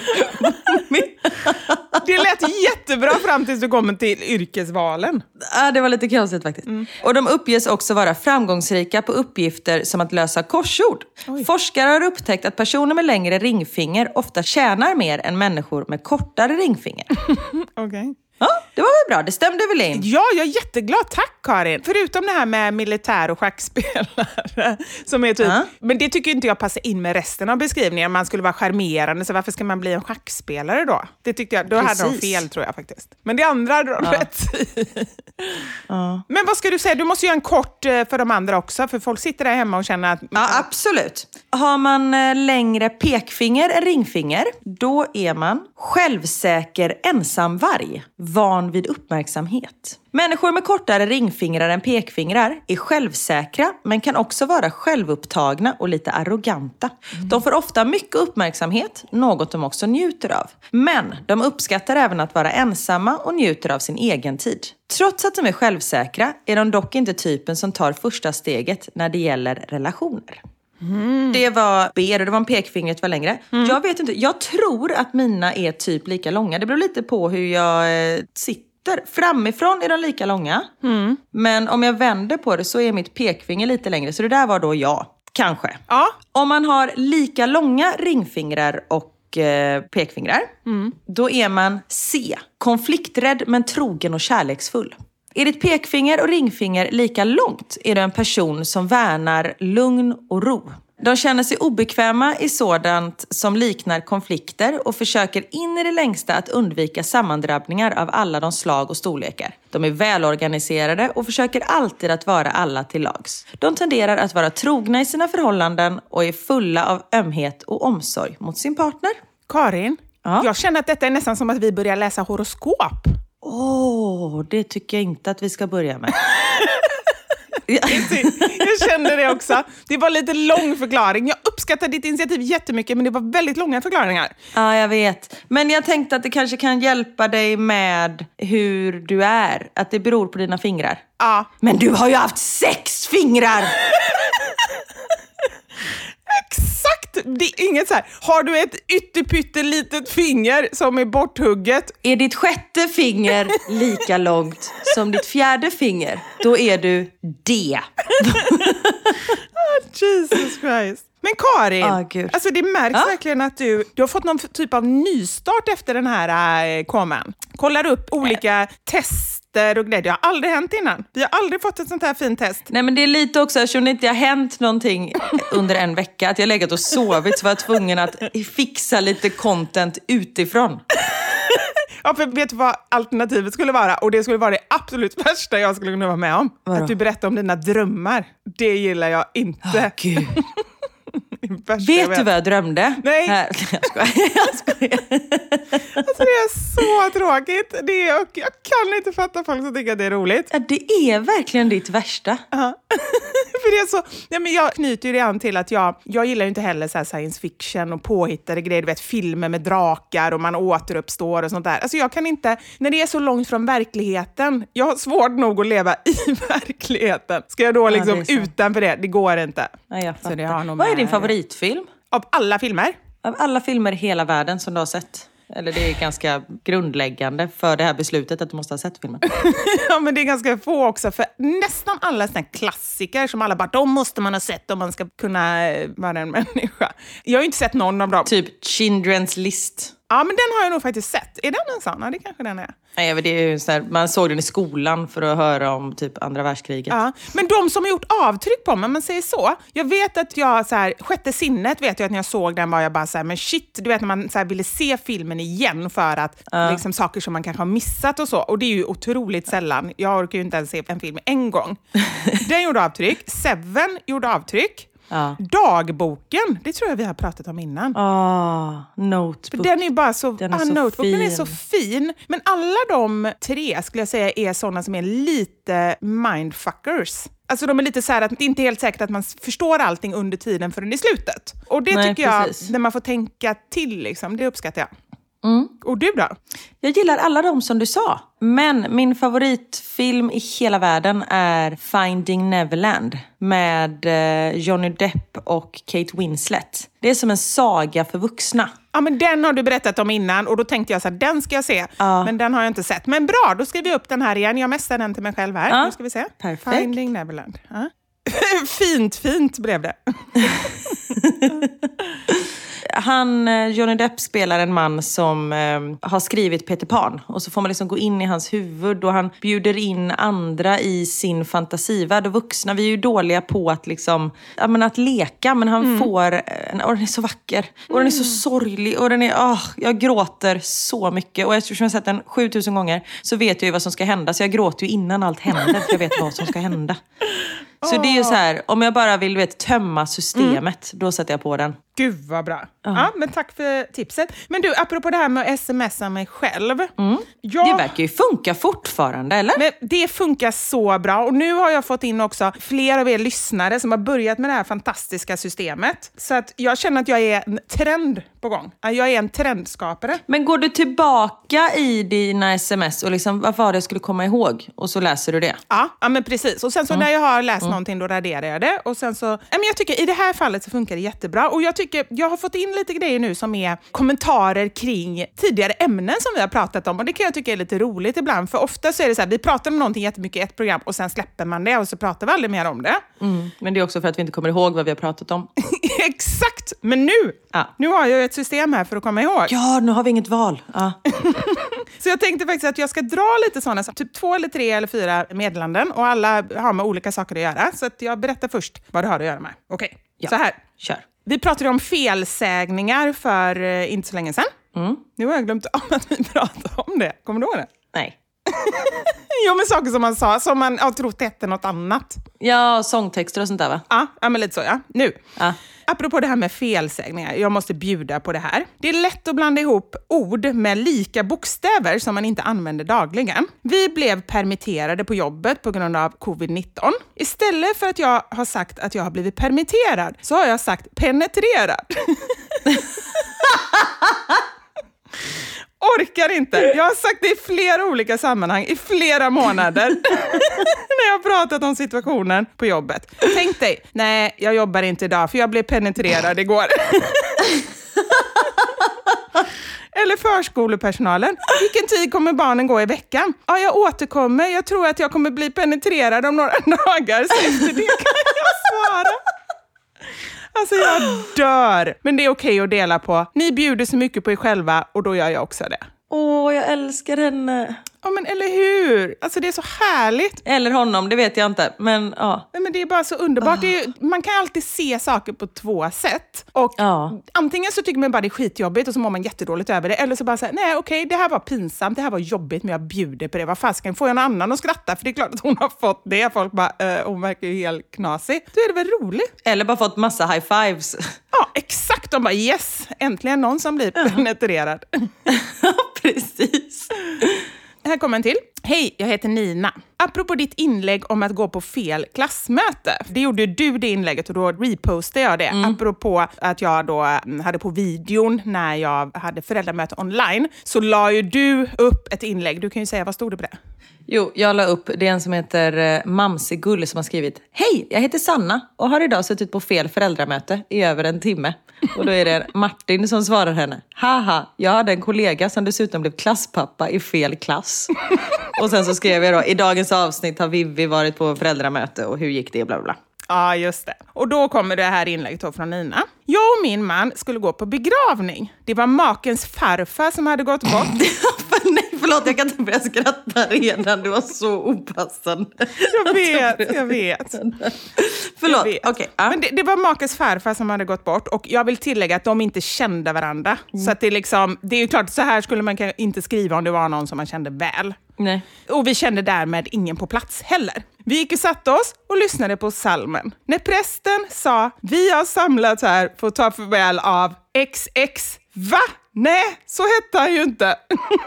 Det lät jättebra fram tills du kommer till yrkesvalen. Ja, det var lite konstigt faktiskt. Mm. Och de uppges också vara framgångsrika på uppgifter som att lösa korsord. Oj. Forskare har upptäckt att personer med längre ringfinger ofta tjänar mer än människor med kortare ringfinger. Okej. Okay. Ja, det var väl bra. Det stämde väl in? Ja, jag är jätteglad. Tack, Karin. Förutom det här med militär och schackspelare. Som är typ, uh-huh. Men det tycker inte jag passar in med resten av beskrivningen. Man skulle vara charmerande, så varför ska man bli en schackspelare då? Det tyckte jag, då Precis. hade de fel, tror jag faktiskt. Men det andra hade de uh. rätt i. uh. Men vad ska du säga? Du måste göra en kort för de andra också. För folk sitter där hemma och känner att... Ja, absolut. Har man längre pekfinger än ringfinger, då är man självsäker ensamvarg. Van vid uppmärksamhet. Människor med kortare ringfingrar än pekfingrar är självsäkra, men kan också vara självupptagna och lite arroganta. Mm. De får ofta mycket uppmärksamhet, något de också njuter av. Men de uppskattar även att vara ensamma och njuter av sin egen tid. Trots att de är självsäkra är de dock inte typen som tar första steget när det gäller relationer. Mm. Det var B, och det var en pekfingret var längre. Mm. Jag vet inte, jag tror att mina är typ lika långa. Det beror lite på hur jag eh, sitter. Framifrån är de lika långa. Mm. Men om jag vänder på det så är mitt pekfinger lite längre. Så det där var då jag, kanske. Ja. Om man har lika långa ringfingrar och eh, pekfingrar, mm. då är man C. Konflikträdd men trogen och kärleksfull. Är ditt pekfinger och ringfinger lika långt är du en person som värnar lugn och ro. De känner sig obekväma i sådant som liknar konflikter och försöker in i det längsta att undvika sammandrabbningar av alla de slag och storlekar. De är välorganiserade och försöker alltid att vara alla till lags. De tenderar att vara trogna i sina förhållanden och är fulla av ömhet och omsorg mot sin partner. Karin, ja? Jag känner att detta är nästan som att vi börjar läsa horoskop. Åh, oh, det tycker jag inte att vi ska börja med. Jag kände det också. Det var lite lång förklaring. Jag uppskattar ditt initiativ jättemycket, men det var väldigt långa förklaringar. Ja, jag vet. Men jag tänkte att det kanske kan hjälpa dig med hur du är. Att det beror på dina fingrar. Ja. Men du har ju haft sex fingrar! Exakt! Det är inget så här. Har du ett ytterpyttelitet finger som är borthugget? Är ditt sjätte finger lika långt som ditt fjärde finger? Då är du D. Oh, Jesus Christ. Men Karin, oh, alltså det märks ja? verkligen att du, du har fått någon typ av nystart efter den här äh, komen. Kollar upp olika äh. tester och grejer. Det har aldrig hänt innan. Vi har aldrig fått ett sånt här fint test. Nej, men det är lite också, eftersom det inte har hänt någonting under en vecka, att jag legat och sovit, så var jag tvungen att fixa lite content utifrån. Ja, för vet du vad alternativet skulle vara? Och det skulle vara det absolut värsta jag skulle kunna vara med om. Vadå? Att du berättar om dina drömmar. Det gillar jag inte. Åh, Gud. Vet, vet du vad jag drömde? Nej. Här, jag skojar. Jag skojar. Alltså det är så tråkigt. Det är, och jag kan inte fatta folk som tycker att det är roligt. Ja, det är verkligen ditt värsta. Uh-huh. För det är så, ja, men jag knyter ju det an till att jag, jag gillar ju inte heller så här science fiction och påhittade grejer. Du vet, filmer med drakar och man återuppstår och sånt där. Alltså jag kan inte, när det är så långt från verkligheten, jag har svårt nog att leva i verkligheten. Ska jag då liksom ja, utanför det? Det går inte. Ja, jag så det har nog vad är din favoritfilm? Av alla filmer? Av alla filmer i hela världen som du har sett. Eller det är ganska grundläggande för det här beslutet att du måste ha sett filmen. Ja, men det är ganska få också. För nästan alla såna klassiker som alla bara, de måste man ha sett om man ska kunna vara en människa. Jag har ju inte sett någon av dem. Typ Schindler's List. Ja, men den har jag nog faktiskt sett. Är den en sån? Ja, det kanske den är. Nej, men det är ju så här, man såg den i skolan för att höra om typ andra världskriget. Ja, men de som har gjort avtryck på mig, man säger så. Jag vet att jag, så här, sjätte sinnet vet jag att när jag såg den var jag bara så här, men shit, du vet när man så här, ville se filmen igen för att ja. liksom, saker som man kanske har missat och så. Och det är ju otroligt sällan. Jag orkar ju inte ens se en film en gång. Den gjorde avtryck. Seven gjorde avtryck. Ja. Dagboken, det tror jag vi har pratat om innan. Ah, Notebook. Den är bara så, den är ah, så Notebook, fin. Den är så fin. Men alla de tre skulle jag säga är sådana som är lite mindfuckers. Alltså de är lite så här att det är inte helt säkert att man förstår allting under tiden förrän i slutet. Och det Nej, tycker precis. jag, när man får tänka till liksom, det uppskattar jag. Mm. Och du då? Jag gillar alla de som du sa. Men min favoritfilm i hela världen är Finding Neverland. Med eh, Johnny Depp och Kate Winslet. Det är som en saga för vuxna. Ja, men den har du berättat om innan och då tänkte jag så här, den ska jag se. Ja. Men den har jag inte sett. Men bra, då skriver jag upp den här igen. Jag mästar den till mig själv här. Ja. Nu ska vi se. Perfekt. Finding Neverland. Ja. Fint, fint blev det. Han, Johnny Depp spelar en man som eh, har skrivit Peter Pan. Och så får man liksom gå in i hans huvud och han bjuder in andra i sin fantasivärld. Och vuxna, vi är ju dåliga på att liksom, ja, men att leka. Men han mm. får, och den är så vacker. Och den är så sorglig. Och den är, åh, jag gråter så mycket. Och eftersom jag har sett den sjutusen gånger så vet jag ju vad som ska hända. Så jag gråter ju innan allt händer. För jag vet vad som ska hända. Så det är ju så här, om jag bara vill vet, tömma systemet, mm. då sätter jag på den. Gud vad bra. Uh-huh. Ja, men tack för tipset. Men du, apropå det här med att smsa mig själv. Mm. Jag... Det verkar ju funka fortfarande, eller? Men det funkar så bra. Och nu har jag fått in också flera av er lyssnare som har börjat med det här fantastiska systemet. Så att jag känner att jag är en trend på gång. Jag är en trendskapare. Men går du tillbaka i dina sms och liksom, vad var det jag skulle komma ihåg? Och så läser du det? Ja, ja men precis. Och sen så mm. när jag har läst mm. någonting, då raderar jag det. Och sen så, ja, men jag tycker i det här fallet så funkar det jättebra. Och jag tycker, jag har fått in lite grejer nu som är kommentarer kring tidigare ämnen som vi har pratat om. Och det kan jag tycka är lite roligt ibland. För ofta så är det så här, vi pratar om någonting jättemycket i ett program och sen släpper man det och så pratar vi aldrig mer om det. Mm. Men det är också för att vi inte kommer ihåg vad vi har pratat om. Exakt! Men nu, ja. nu har jag ett system här för att komma ihåg. Ja, nu har vi inget val. Ja. Så jag tänkte faktiskt att jag ska dra lite sådana, typ två eller tre eller fyra meddelanden. Och alla har med olika saker att göra. Så att jag berättar först vad det har att göra med. Okej, okay. Ja. Så här. Kör. Vi pratade om felsägningar för uh, inte så länge sedan. Mm. Nu har jag glömt om att vi pratade om det. Kommer du ihåg det? Nej. Jo, men saker som man sa, som man har trott hette något annat. Ja, sångtexter och sånt där va? Ja, ja men lite så ja. Nu. Ja. Apropå det här med felsägningar, jag måste bjuda på det här. Det är lätt att blanda ihop ord med lika bokstäver som man inte använder dagligen. Vi blev permitterade på jobbet på grund av covid nitton. Istället för att jag har sagt att jag har blivit permitterad så har jag sagt penetrerad. Orkar inte. Jag har sagt det i flera olika sammanhang i flera månader när jag har pratat om situationen på jobbet. Tänk dig, nej jag jobbar inte idag för jag blev penetrerad igår. Eller förskolepersonalen. Vilken tid kommer barnen gå i veckan? Ja, jag återkommer. Jag tror att jag kommer bli penetrerad om några dagar. Så efter det kan jag svara. Alltså jag dör. Men det är okej att dela på. Ni bjuder så mycket på er själva och då gör jag också det. Åh, jag älskar henne. Ja, men eller hur? Alltså det är så härligt. Eller honom, det vet jag inte. Men ja. Nej, men det är bara så underbart. Oh. Det är, man kan alltid se saker på två sätt. Och ja. Antingen så tycker man bara det är skitjobbigt och så mår man jättedåligt över det. Eller så bara säga, nej okej, okay, det här var pinsamt, det här var jobbigt men jag bjuder på det. Vad fasken, får jag någon annan att skratta? För det är klart att hon har fått det. Folk bara, äh, hon verkar ju helt knasig. Då är det väl roligt. Eller bara fått massa high fives. Ja, exakt. De bara, yes, äntligen någon som blir uh-huh. penetrerad. Ja, precis. Här kommer en till. Hej, jag heter Nina. Apropå ditt inlägg om att gå på fel klassmöte. Det gjorde du det inlägget och då repostade jag det. Mm. Apropå att jag då hade på videon när jag hade föräldramöte online. Så la ju du upp ett inlägg. Du kan ju säga, vad stod det på det? Jo, jag la upp, det är en som heter Mamsegull som har skrivit: Hej, jag heter Sanna och har idag suttit på fel föräldramöte i över en timme. Och då är det Martin som svarar henne: Haha, jag hade en kollega som dessutom blev klasspappa i fel klass. Och sen så skrev jag då: i dagens avsnitt har Vivi varit på föräldramöte och hur gick det? Bla bla. Ja, just det. Och då kommer det här inlägget då från Nina. Jag och min man skulle gå på begravning. Det var makens farfar som hade gått bort. Nej, förlåt, jag kan inte börja skratta redan. Det var så opassande. Jag vet, jag vet. Förlåt, okej. Okay, ja. Men det, det var makens farfar som hade gått bort. Och jag vill tillägga att de inte kände varandra. Mm. Så att det, är liksom, det är ju klart, så här skulle man inte skriva om det var någon som man kände väl. Nej. Och vi kände därmed ingen på plats heller. Vi gick och satte oss och lyssnade på salmen. När prästen sa, vi har samlats här för att ta farväl av X X. Va? Nej, så hette han ju inte.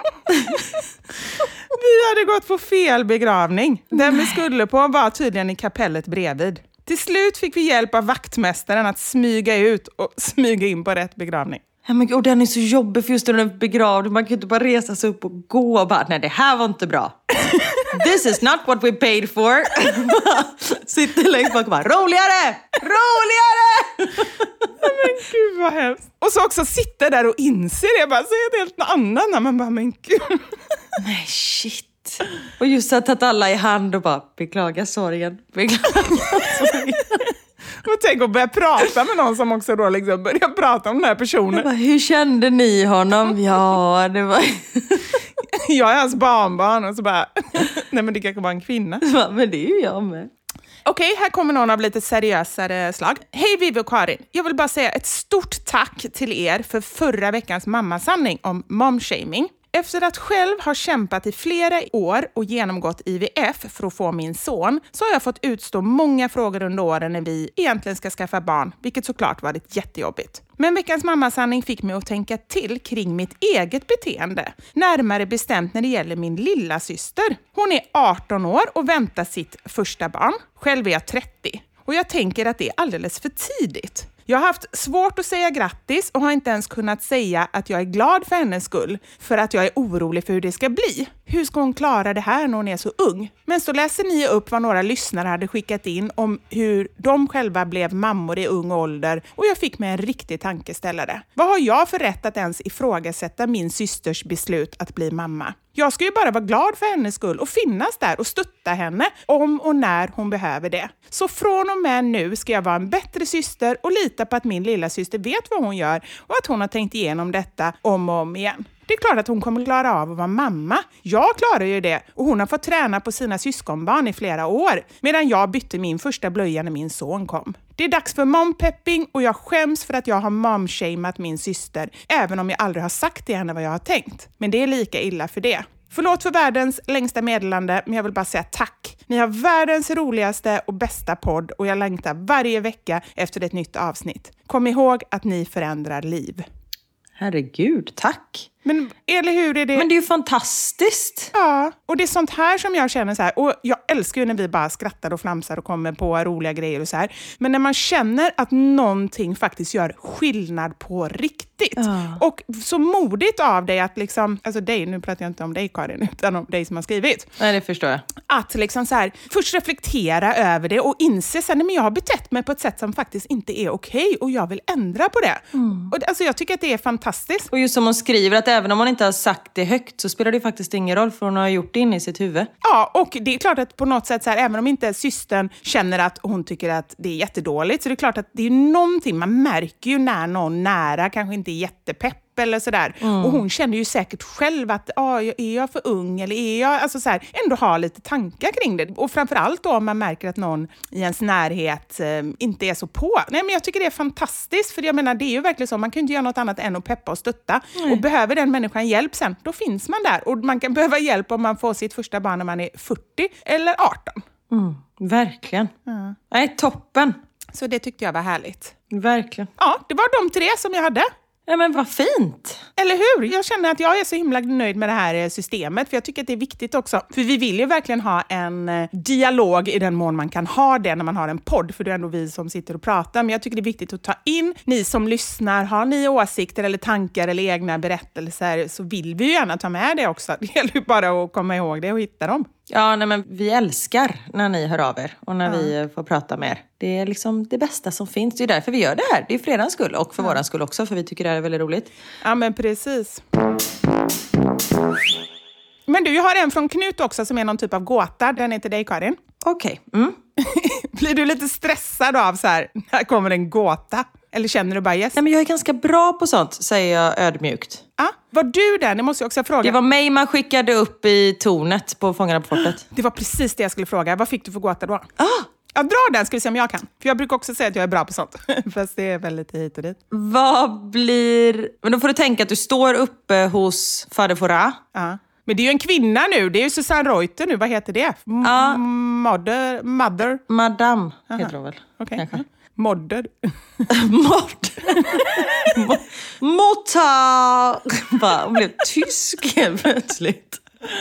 Vi hade gått på fel begravning. Den vi skulle på var tydligen i kapellet bredvid. Till slut fick vi hjälp av vaktmästaren att smyga ut och smyga in på rätt begravning. Ja, men, och den är så jobbig för just när den är begravd. Man kan ju inte bara resa sig upp och gå och bara, nej det här var inte bra. This is not what we paid for. Sitter längst bak och bara, roligare! Roligare! Men gud vad hemskt. Och så också sitta där och inse det. Jag bara säger helt något annat. Man bara, men gud. Nej, shit. Och just att att alla i hand och bara, beklaga sorgen. Beklaga sorgen. Och tänk att börja prata med någon som också då liksom börjar prata om den här personen. Bara, hur kände ni honom? Ja, det var... Jag är hans barnbarn och så bara, nej men det kanske var en kvinna. Ja, men det är ju jag med. Okej, här kommer någon av lite seriösare slag. Hej Vivi och Karin, jag vill bara säga ett stort tack till er för förra veckans mammasanning om momshaming. Efter att själv ha kämpat i flera år och genomgått I V F för att få min son så har jag fått utstå många frågor under åren när vi egentligen ska skaffa barn, vilket såklart varit jättejobbigt. Men veckans mammasanning fick mig att tänka till kring mitt eget beteende. Närmare bestämt när det gäller min lilla syster. Hon är arton år och väntar sitt första barn. Själv är jag trettio. Och jag tänker att det är alldeles för tidigt. Jag har haft svårt att säga grattis och har inte ens kunnat säga att jag är glad för hennes skull. För att jag är orolig för hur det ska bli. Hur ska hon klara det här när hon är så ung? Men så läser ni upp vad några lyssnare hade skickat in om hur de själva blev mammor i ung ålder. Och jag fick mig en riktig tankeställare. Vad har jag för rätt att ens ifrågasätta min systers beslut att bli mamma? Jag ska ju bara vara glad för hennes skull och finnas där och stötta henne om och när hon behöver det. Så från och med nu ska jag vara en bättre syster och lita på att min lilla syster vet vad hon gör och att hon har tänkt igenom detta om och om igen. Det är klart att hon kommer klara av att vara mamma. Jag klarar ju det och hon har fått träna på sina syskonbarn i flera år medan jag bytte min första blöja när min son kom. Det är dags för mompepping och jag skäms för att jag har momshamat min syster även om jag aldrig har sagt till henne vad jag har tänkt. Men det är lika illa för det. Förlåt för världens längsta meddelande, men jag vill bara säga tack. Ni har världens roligaste och bästa podd och jag längtar varje vecka efter ett nytt avsnitt. Kom ihåg att ni förändrar liv. Herregud, tack. Men eller hur är det? Men det är ju fantastiskt. Ja, och det är sånt här som jag känner så här. Och jag älskar ju när vi bara skrattar och flamsar och kommer på roliga grejer och så här. Men när man känner att någonting faktiskt gör skillnad på riktigt. Ja. Och så modigt av dig att liksom, alltså dig, nu pratar jag inte om dig Karin, utan om dig som har skrivit. Nej, det förstår jag. Att liksom så här, först reflektera över det och inse sen, men jag har betett mig på ett sätt som faktiskt inte är okej och jag vill ändra på det. Mm. Och alltså jag tycker att det är fantastiskt. Och just som hon skriver att även om hon inte har sagt det högt så spelar det faktiskt ingen roll för hon har gjort det in i sitt huvud. Ja, och det är klart att på något sätt så här, även om inte systern känner att hon tycker att det är jättedåligt så är det klart att det är någonting, man märker ju när någon nära kanske inte är jättepepp eller sådär. Mm. Och hon känner ju säkert själv att ah, är jag för ung eller är jag, alltså så här, ändå ha lite tankar kring det. Och framförallt då om man märker att någon i ens närhet eh, inte är så på. Nej, men jag tycker det är fantastiskt för jag menar det är ju verkligen så, man kan inte göra något annat än att peppa och stötta. Mm. Och behöver den människan hjälp sen, då finns man där. Och man kan behöva hjälp om man får sitt första barn när man är fyrtio eller arton. Mm, verkligen. Mm. Nej, toppen. Så det tyckte jag var härligt. Verkligen. Ja, det var de tre som jag hade. Ja, men vad fint. Eller hur? Jag känner att jag är så himla nöjd med det här systemet. För jag tycker att det är viktigt också. För vi vill ju verkligen ha en dialog i den mån man kan ha det när man har en podd. För det är ändå vi som sitter och pratar. Men jag tycker det är viktigt att ta in ni som lyssnar. Har ni åsikter eller tankar eller egna berättelser så vill vi ju gärna ta med det också. Det gäller ju bara att komma ihåg det och hitta dem. Ja, nej, men vi älskar när ni hör av er och när ja. vi får prata med er. Det är liksom det bästa som finns. Det är därför vi gör det här. Det är för er skull och för ja. våran skull också, för vi tycker det här är väldigt roligt. Ja, men precis. Men du, jag har en från Knut också som är någon typ av gåta. Den är till dig, Karin. Okej. Okay. Mm. Blir du lite stressad av så här, när kommer en gåta? Eller känner du bara yes? Nej, men jag är ganska bra på sånt, säger jag ödmjukt. Ja, var du där? Det måste jag också fråga. Det var mig man skickade upp i tornet på Fångarna på fortet. Det var precis det jag skulle fråga. Vad fick du för gåta då? Ah! Jag drar den, ska vi se om jag kan. För jag brukar också säga att jag är bra på sånt. Fast det är väldigt hit och dit. Vad blir... Men då får du tänka att du står uppe hos Fader Fouras. Ja. Men det är ju en kvinna nu. Det är ju Susanne Reuter nu. Vad heter det? M- Ja. Mother? Mother? Madame Aha. heter hon väl? Okej. Kanske. Modder. Mord. Motta. Bara, hon blev tysk helt plötsligt.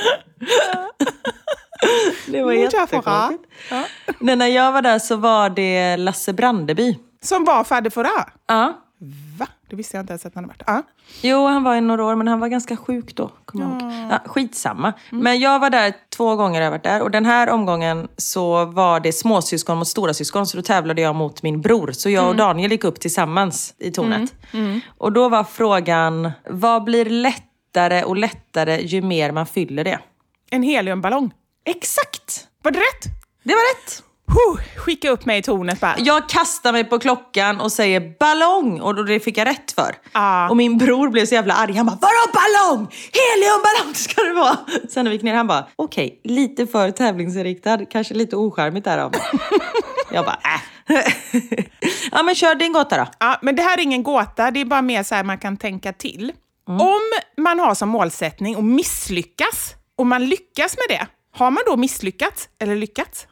Det var jättekonstigt. Ja. Nej, när jag var där så var det Lasse Brandeby. Som var Fader Fouras? Ja. Va? Det visste jag inte ens att han hade varit. Ja. Jo, han var i några år, men han var ganska sjuk då. Kommer jag ihåg. Ja, skitsamma. Mm. Men jag var där två gånger, jag varit där. Och den här omgången så var det småsyskon mot stora syskon. Så då tävlade jag mot min bror. Så jag och Daniel gick upp tillsammans i tornet. Mm. Mm. Och då var frågan, vad blir lättare och lättare ju mer man fyller det? En heliumballong. Exakt! Var det rätt? Det var rätt. Huh, skicka upp mig i tornet bara. Jag kastar mig på klockan och säger ballong. Och då det fick jag rätt för. Ah. Och min bror blev så jävla arg. Han bara, vadå ballong? Heliumballong ska det vara. Sen när vi gick ner, han bara, okej, okay, lite för tävlingsinriktad. Kanske lite ocharmigt där av mig. Jag bara, äh. Ja, men kör din gåta då. Ja, men det här är ingen gåta. Det är bara mer så här man kan tänka till. Mm. Om man har som målsättning att misslyckas och man lyckas med det, har man då misslyckats eller lyckats?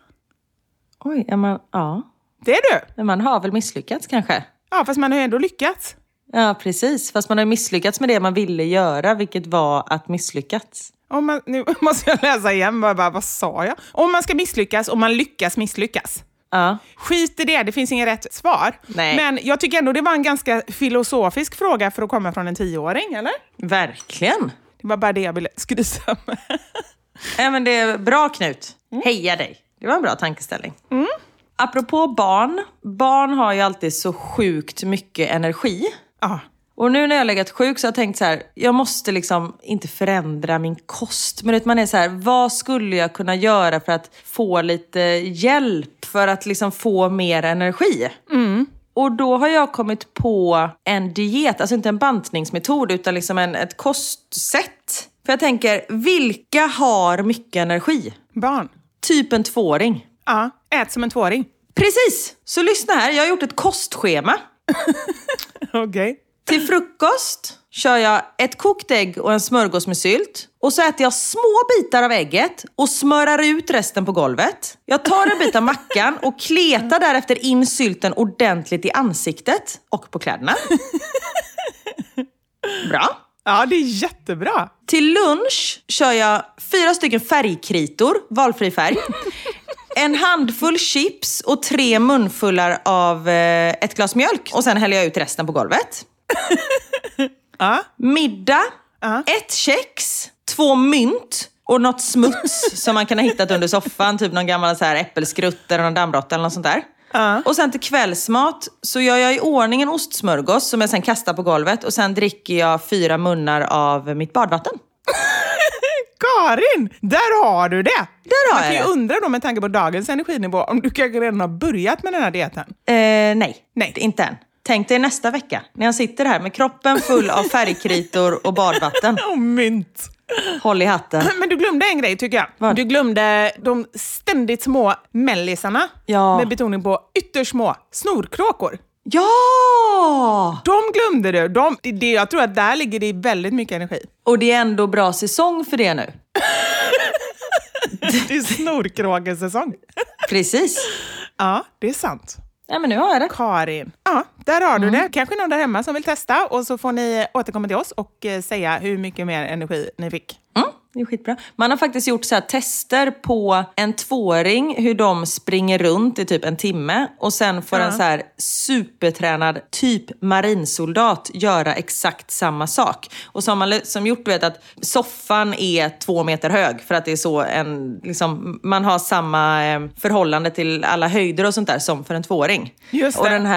Oj, är man, ja. Det är du. Men man har väl misslyckats kanske? Ja, fast man har ju ändå lyckats. Ja, precis. Fast man har misslyckats med det man ville göra, vilket var att misslyckats. Om man, nu måste jag läsa igen, bara, bara, vad sa jag? Om man ska misslyckas och man lyckas misslyckas. Ja. Skit i det, det finns inget rätt svar. Nej. Men jag tycker ändå det var en ganska filosofisk fråga för att komma från en tioåring, eller? Verkligen. Det var bara det jag ville skryta med. Ja, men det är bra, Knut. Mm. Heja dig. Det var en bra tankeställning. Mm. Apropå barn. Barn har ju alltid så sjukt mycket energi. Ah. Och nu när jag har legat sjuk så har jag tänkt så här, jag måste liksom inte förändra min kost. Men man är så här, vad skulle jag kunna göra för att få lite hjälp för att liksom få mer energi? Mm. Och då har jag kommit på en diet, alltså inte en bantningsmetod utan liksom en, ett kostsätt. För jag tänker, vilka har mycket energi? Barn. Typ en tvååring. Ja, ät som en tvååring. Precis, så lyssna här, jag har gjort ett kostschema. Okej. Okay. Till frukost kör jag ett kokt ägg och en smörgås med sylt. Och så äter jag små bitar av ägget och smörar ut resten på golvet. Jag tar en bit av mackan och kletar därefter in sylten ordentligt i ansiktet och på kläderna. Bra. Ja, det är jättebra. Till lunch kör jag fyra stycken färgkritor, valfri färg. En handfull chips och tre munfullar av eh, ett glas mjölk. Och sen häller jag ut resten på golvet. uh. Middag, uh. ett kex, två mynt och något smuts som man kan ha hittat under soffan. Typ någon gammal så här äppelskrutt eller någon dammråtta eller något sånt där. Uh. Och sen till kvällsmat så gör jag i ordning en ostsmörgås som jag sen kastar på golvet. Och sen dricker jag fyra munnar av mitt badvatten. Karin, där har du det. Där har Man kan jag ju det. undra då med tanke på dagens energinivå om du kanske redan har börjat med den här dieten. Eh, nej, nej, inte än. Tänk dig nästa vecka när jag sitter här med kroppen full av färgkritor och badvatten. Och mynt. Håll i hatten. Men du glömde en grej tycker jag. Vad? Du glömde de ständigt små mellisarna. Ja. Med betoning på ytterst små snorkråkor. Ja! De glömde du. De, det, jag tror att där ligger det väldigt mycket energi. Och det är ändå bra säsong för det nu. Det är snorkråkesäsong. Precis. Ja, det är sant. Ja, men nu har jag det. Karin. Ja, där har du mm. det. Kanske någon där hemma som vill testa. Och så får ni återkomma till oss och eh, säga hur mycket mer energi ni fick. Mm. Det är skitbra. Man har faktiskt gjort så här tester på en tvååring hur de springer runt i typ en timme och sen får ja. en så här supertränad typ marinsoldat göra exakt samma sak. Och så har man som gjort, du vet, att soffan är två meter hög för att det är så en, liksom, man har samma eh, förhållande till alla höjder och sånt där som för en tvååring. Just det. Och den här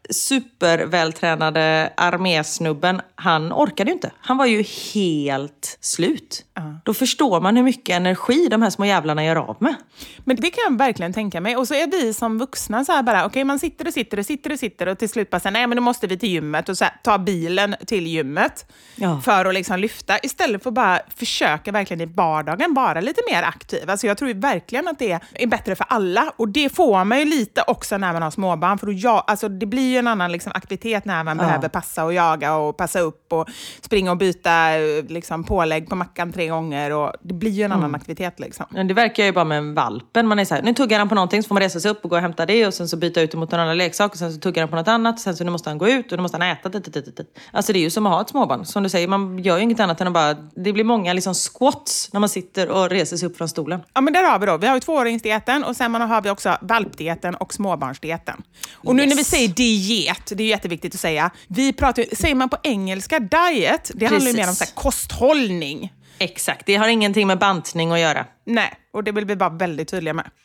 supervältränade armésnubben, han orkade ju inte. Han var ju helt slut. Uh. Då förstår man hur mycket energi de här små jävlarna gör av med. Men det kan jag verkligen tänka mig. Och så är vi som vuxna så här bara, okej okay, man sitter och sitter och sitter och sitter och till slut bara säger, nej men då måste vi till gymmet och så här, ta bilen till gymmet ja. för att liksom lyfta. Istället för att bara försöka verkligen i vardagen vara lite mer aktiv. Alltså jag tror ju verkligen att det är bättre för alla. Och det får man ju lite också när man har småbarn. För då jag, alltså det blir ju en annan liksom, aktivitet när man ja. behöver passa och jaga och passa upp och springa och byta liksom, pålägg på mackan tre gånger. Och det blir ju en annan mm. aktivitet liksom. Men det verkar ju bara med en valpen. Man är så här, nu tuggar han på någonting så får man resa sig upp och gå och hämta det och sen så byta ut mot en annan leksak och sen så tuggar han på något annat och sen så nu måste han gå ut och nu måste han äta. Alltså det är ju som att ha ett småbarn. Som du säger, man gör ju inget annat än att bara, det blir många liksom squats när man sitter och reser sig upp från stolen. Ja men där har vi då, vi har ju tvååringsdieten och sen har vi också valpdieten och småbarnsdieten. Och nu yes. när vi säger diet, det är jätteviktigt att säga. Vi pratar, säger man på engelska diet, det Precis. handlar ju mer om så här, kosthållning. Exakt, det har ingenting med bantning att göra. Nej, och det vill vi vara väldigt tydliga med.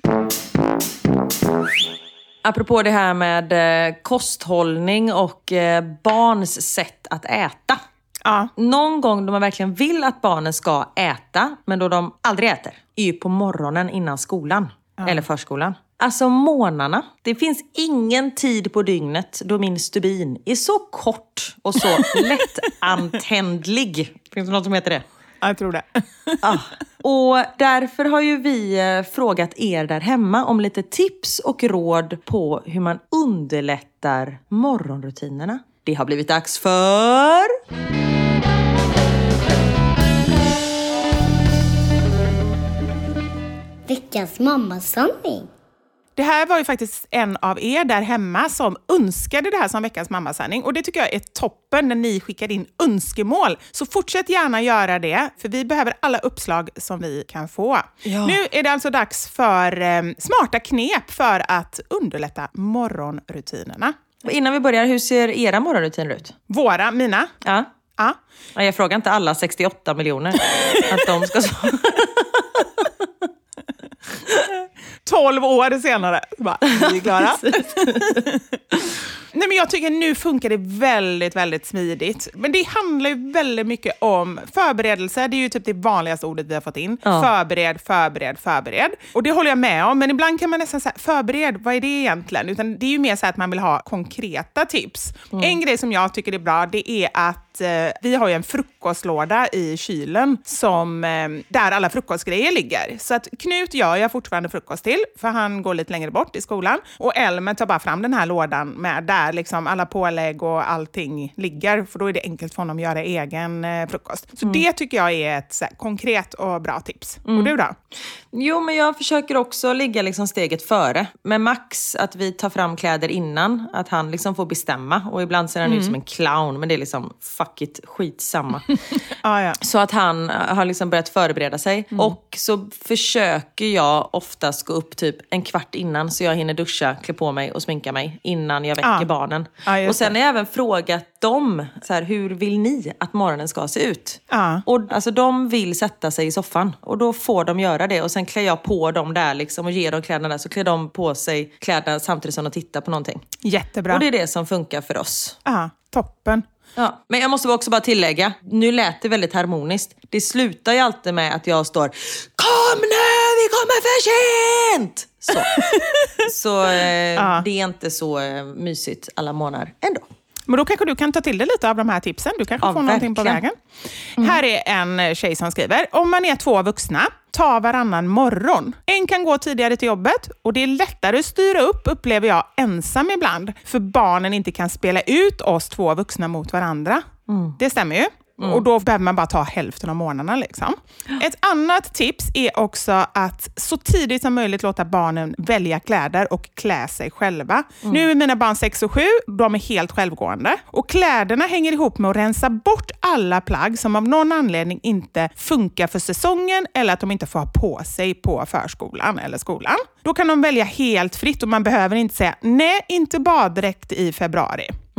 Apropå det här med eh, kosthållning och eh, barns sätt att äta. Ja. Någon gång då man verkligen vill att barnen ska äta, men då de aldrig äter, är ju på morgonen innan skolan. Ja. Eller förskolan. Alltså månaderna. Det finns ingen tid på dygnet då min stubin är så kort och så lättantändlig. Finns det något som heter det? Jag tror det. ah. Och därför har ju vi frågat er där hemma om lite tips och råd på hur man underlättar morgonrutinerna. Det har blivit dags för... Veckans mammasanning. Det här var ju faktiskt en av er där hemma som önskade det här som veckans mammasanning. Och det tycker jag är toppen när ni skickar in önskemål. Så fortsätt gärna göra det, för vi behöver alla uppslag som vi kan få. Ja. Nu är det alltså dags för eh, smarta knep för att underlätta morgonrutinerna. Innan vi börjar, hur ser era morgonrutiner ut? Våra, mina? Ja. ja. Jag frågar inte alla sextioåtta miljoner att de ska svara. tolv år senare. Bara, är vi klara? Nej, men jag tycker nu funkar det väldigt, väldigt smidigt. Men det handlar ju väldigt mycket om förberedelse. Det är ju typ det vanligaste ordet vi har fått in. Ja. Förbered, förbered, förbered. Och det håller jag med om. Men ibland kan man nästan säga, förbered, vad är det egentligen? Utan det är ju mer så att man vill ha konkreta tips. Mm. En grej som jag tycker är bra, det är att eh, vi har ju en frukostlåda i kylen som, eh, där alla frukostgrejer ligger. Så att Knut gör jag fortfarande frukost till, för han går lite längre bort i skolan. Och Elmer tar bara fram den här lådan med där liksom alla pålägg och allting ligger, för då är det enkelt för honom att göra egen eh, frukost. Så mm. det tycker jag är ett så här, konkret och bra tips. Mm. Och du då? Jo, men jag försöker också ligga liksom steget före. Med Max, att vi tar fram kläder innan, att han liksom får bestämma. Och ibland ser han mm. ut som en clown, men det är liksom fuck it, skitsamma. ah, ja. Så att han har liksom börjat förbereda sig. Mm. Och så försöker jag oftast gå upp typ en kvart innan, så jag hinner duscha, klä på mig och sminka mig innan jag väcker ah. barnen. Ah, och sen har jag även frågat dem, så här, hur vill ni att morgonen ska se ut? Ah. Och alltså de vill sätta sig i soffan, och då får de göra det. Och sen klär jag på dem där liksom och ger dem kläderna där, så klär de på sig kläderna samtidigt som de tittar på någonting. Jättebra. Och det är det som funkar för oss. Ja, toppen. Ja, men jag måste också bara tillägga, nu lät det väldigt harmoniskt. Det slutar ju alltid med att jag står, kom nu, vi kommer för sent! Så, så eh, ja. Det är inte så eh, mysigt alla månader ändå. Men då kanske du kan ta till dig lite av de här tipsen. Du kanske ja, får verkligen. någonting på vägen. Mm. Här är en tjej som skriver, om man är två vuxna, ta varannan morgon. En kan gå tidigare till jobbet, och det är lättare att styra upp, upplever jag, ensam ibland. För barnen inte kan spela ut oss två vuxna mot varandra. Mm. Det stämmer ju. Mm. Och då behöver man bara ta hälften av månaderna liksom. Ett annat tips är också att så tidigt som möjligt låta barnen välja kläder och klä sig själva. Mm. Nu är mina barn sex och sju, de är helt självgående. Och kläderna hänger ihop med att rensa bort alla plagg som av någon anledning inte funkar för säsongen, eller att de inte får ha på sig på förskolan eller skolan. Då kan de välja helt fritt, och man behöver inte säga nej, inte baddräkt i februari.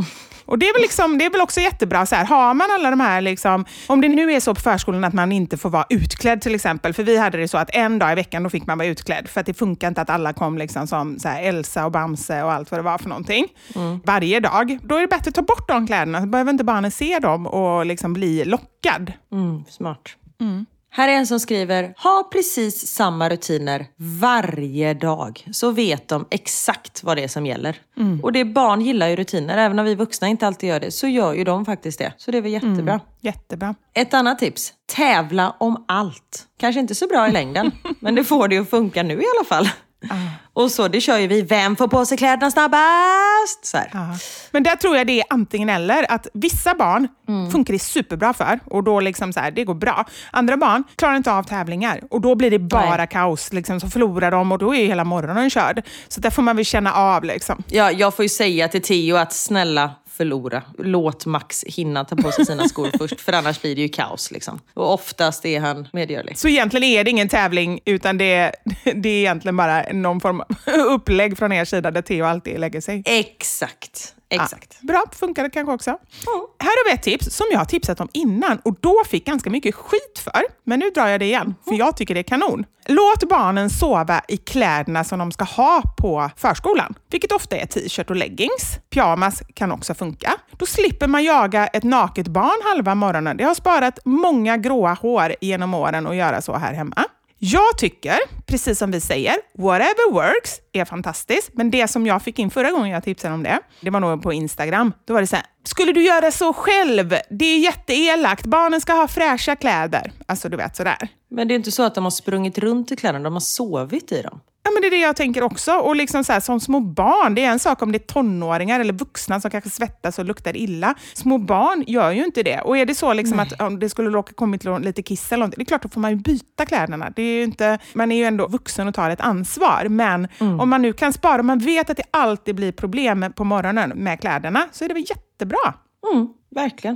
Och det är väl, liksom, det är väl också jättebra. Så här, har man alla de här, liksom, om det nu är så på förskolan att man inte får vara utklädd till exempel. För vi hade det så att en dag i veckan då fick man vara utklädd. För att det funkar inte att alla kom liksom som så här, Elsa och Bamse och allt vad det var för någonting. Mm. Varje dag. Då är det bättre att ta bort de kläderna. Så behöver inte barnen se dem och liksom bli lockad. Mm, smart. Mm. Här är en som skriver, ha precis samma rutiner varje dag. Så vet de exakt vad det är som gäller. Mm. Och det barn gillar ju rutiner. Även om vi vuxna inte alltid gör det så gör ju de faktiskt det. Så det är väl jättebra. Mm, jättebra. Ett annat tips. Tävla om allt. Kanske inte så bra i längden. Men det får det att funka nu i alla fall. Ah. Och så, det kör ju vi. Vem får på sig kläderna snabbast? Så här. Ah. Men där tror jag det är antingen eller. Att vissa barn mm. funkar det superbra för. Och då liksom så här, det går bra. Andra barn klarar inte av tävlingar. Och då blir det bara Nej. kaos. Liksom, så förlorar de och då är ju hela morgonen körd. Så där får man väl känna av liksom. Ja, jag får ju säga till Theo att snälla förlora. Låt Max hinna ta på sig sina skor först. För annars blir det ju kaos liksom. Och oftast är han medgörlig. Så egentligen är det ingen tävling utan det är, det är egentligen bara någon form av upplägg från er sida där Theo alltid lägger sig. Exakt. Exakt. Ja, bra, funkar det kanske också. Mm. Här har vi ett tips som jag har tipsat om innan och då fick ganska mycket skit för. Men nu drar jag det igen, för jag tycker det är kanon. Låt barnen sova i kläderna som de ska ha på förskolan. Vilket ofta är t-shirt och leggings. Pyjamas kan också funka. Då slipper man jaga ett naket barn halva morgonen. Det har sparat många gråa hår genom åren att göra så här hemma. Jag tycker, precis som vi säger, whatever works är fantastiskt. Men det som jag fick in förra gången jag tipsade om det, det var nog på Instagram. Då var det så här, skulle du göra så själv? Det är jätteelakt. Barnen ska ha fräscha kläder. Alltså du vet sådär. Men det är inte så att de har sprungit runt i kläderna, de har sovit i dem. Ja, men det är det jag tänker också. Och liksom så här, som små barn, det är en sak om det är tonåringar eller vuxna som kanske svettas och luktar illa. Små barn gör ju inte det. Och är det så liksom att om det skulle råka kommit lite kiss eller något, det är klart, då får man ju byta kläderna. Det är ju inte, man är ju ändå vuxen och tar ett ansvar. Men mm. om man nu kan spara, man vet att det alltid blir problem på morgonen med kläderna, så är det väl jättebra. Mm, verkligen.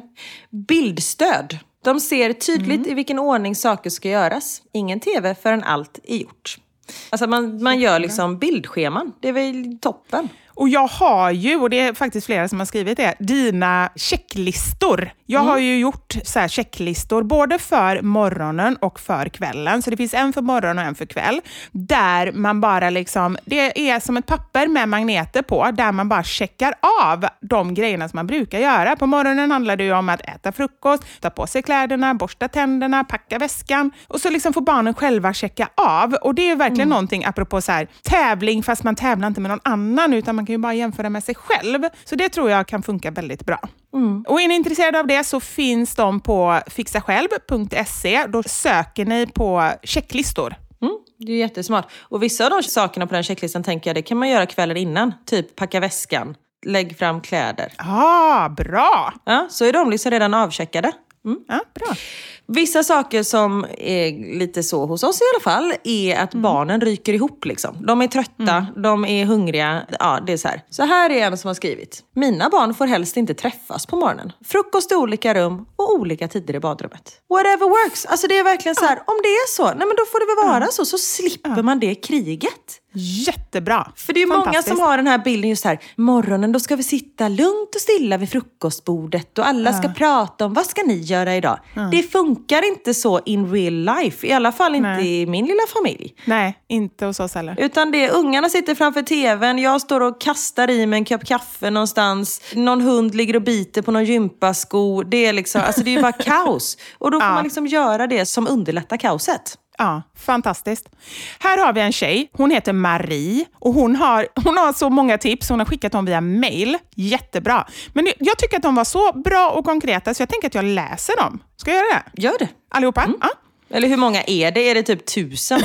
Bildstöd. De ser tydligt mm. i vilken ordning saker ska göras. Ingen tv förrän allt är gjort. Alltså man, man gör liksom bildscheman. Det är väl toppen. Och jag har ju, och det är faktiskt flera som har skrivit det, dina checklistor. Jag mm. har ju gjort så här checklistor både för morgonen och för kvällen. Så det finns en för morgon och en för kväll. Där man bara liksom, det är som ett papper med magneter på. Där man bara checkar av de grejerna som man brukar göra. På morgonen handlar det ju om att äta frukost, ta på sig kläderna, borsta tänderna, packa väskan. Och så liksom får barnen själva checka av. Och det är ju verkligen mm. någonting apropå så här tävling, fast man tävlar inte med någon annan utan man kan ju bara jämföra med sig själv. Så det tror jag kan funka väldigt bra. Mm. Och är ni intresserade av det så finns de på fixasjälv punkt se. Då söker ni på checklistor. Mm, det är jättesmart. Och vissa av de sakerna på den checklistan tänker jag, det kan man göra kvällen innan. Typ packa väskan, lägg fram kläder. Ah, bra! Ja, så är de liksom redan avcheckade. Mm. Ja, bra. Vissa saker som är lite så hos oss i alla fall är att mm. barnen ryker ihop liksom. De är trötta, mm. de är hungriga. Ja, det är så här. Så här är en som har skrivit. Mina barn får helst inte träffas på morgonen. Frukost i olika rum och olika tider i badrummet. Whatever works. Alltså det är verkligen så här, om det är så, nej men då får det väl vara mm. så. Så slipper mm. man det kriget. Jättebra. För det är många som har den här bilden just här. Morgonen, då ska vi sitta lugnt och stilla vid frukostbordet. Och alla ska uh. prata om, vad ska ni göra idag? Uh. Det funkar inte så in real life. I alla fall inte Nej. i min lilla familj. Nej, inte hos oss heller. Utan det är, ungarna sitter framför tvn. Jag står och kastar i mig en kopp kaffe någonstans. Någon hund ligger och biter på någon gympasko. Det är liksom, alltså det är ju bara kaos. Och då får uh. man liksom göra det som underlättar kaoset. Ja, fantastiskt. Här har vi en tjej, hon heter Marie och hon har, hon har så många tips, hon har skickat dem via mail. Jättebra. Men jag tycker att de var så bra och konkreta så jag tänker att jag läser dem. Ska jag göra det? Gör det. Allihopa? Mm. Ja. Eller hur många är det? Är det typ tusen?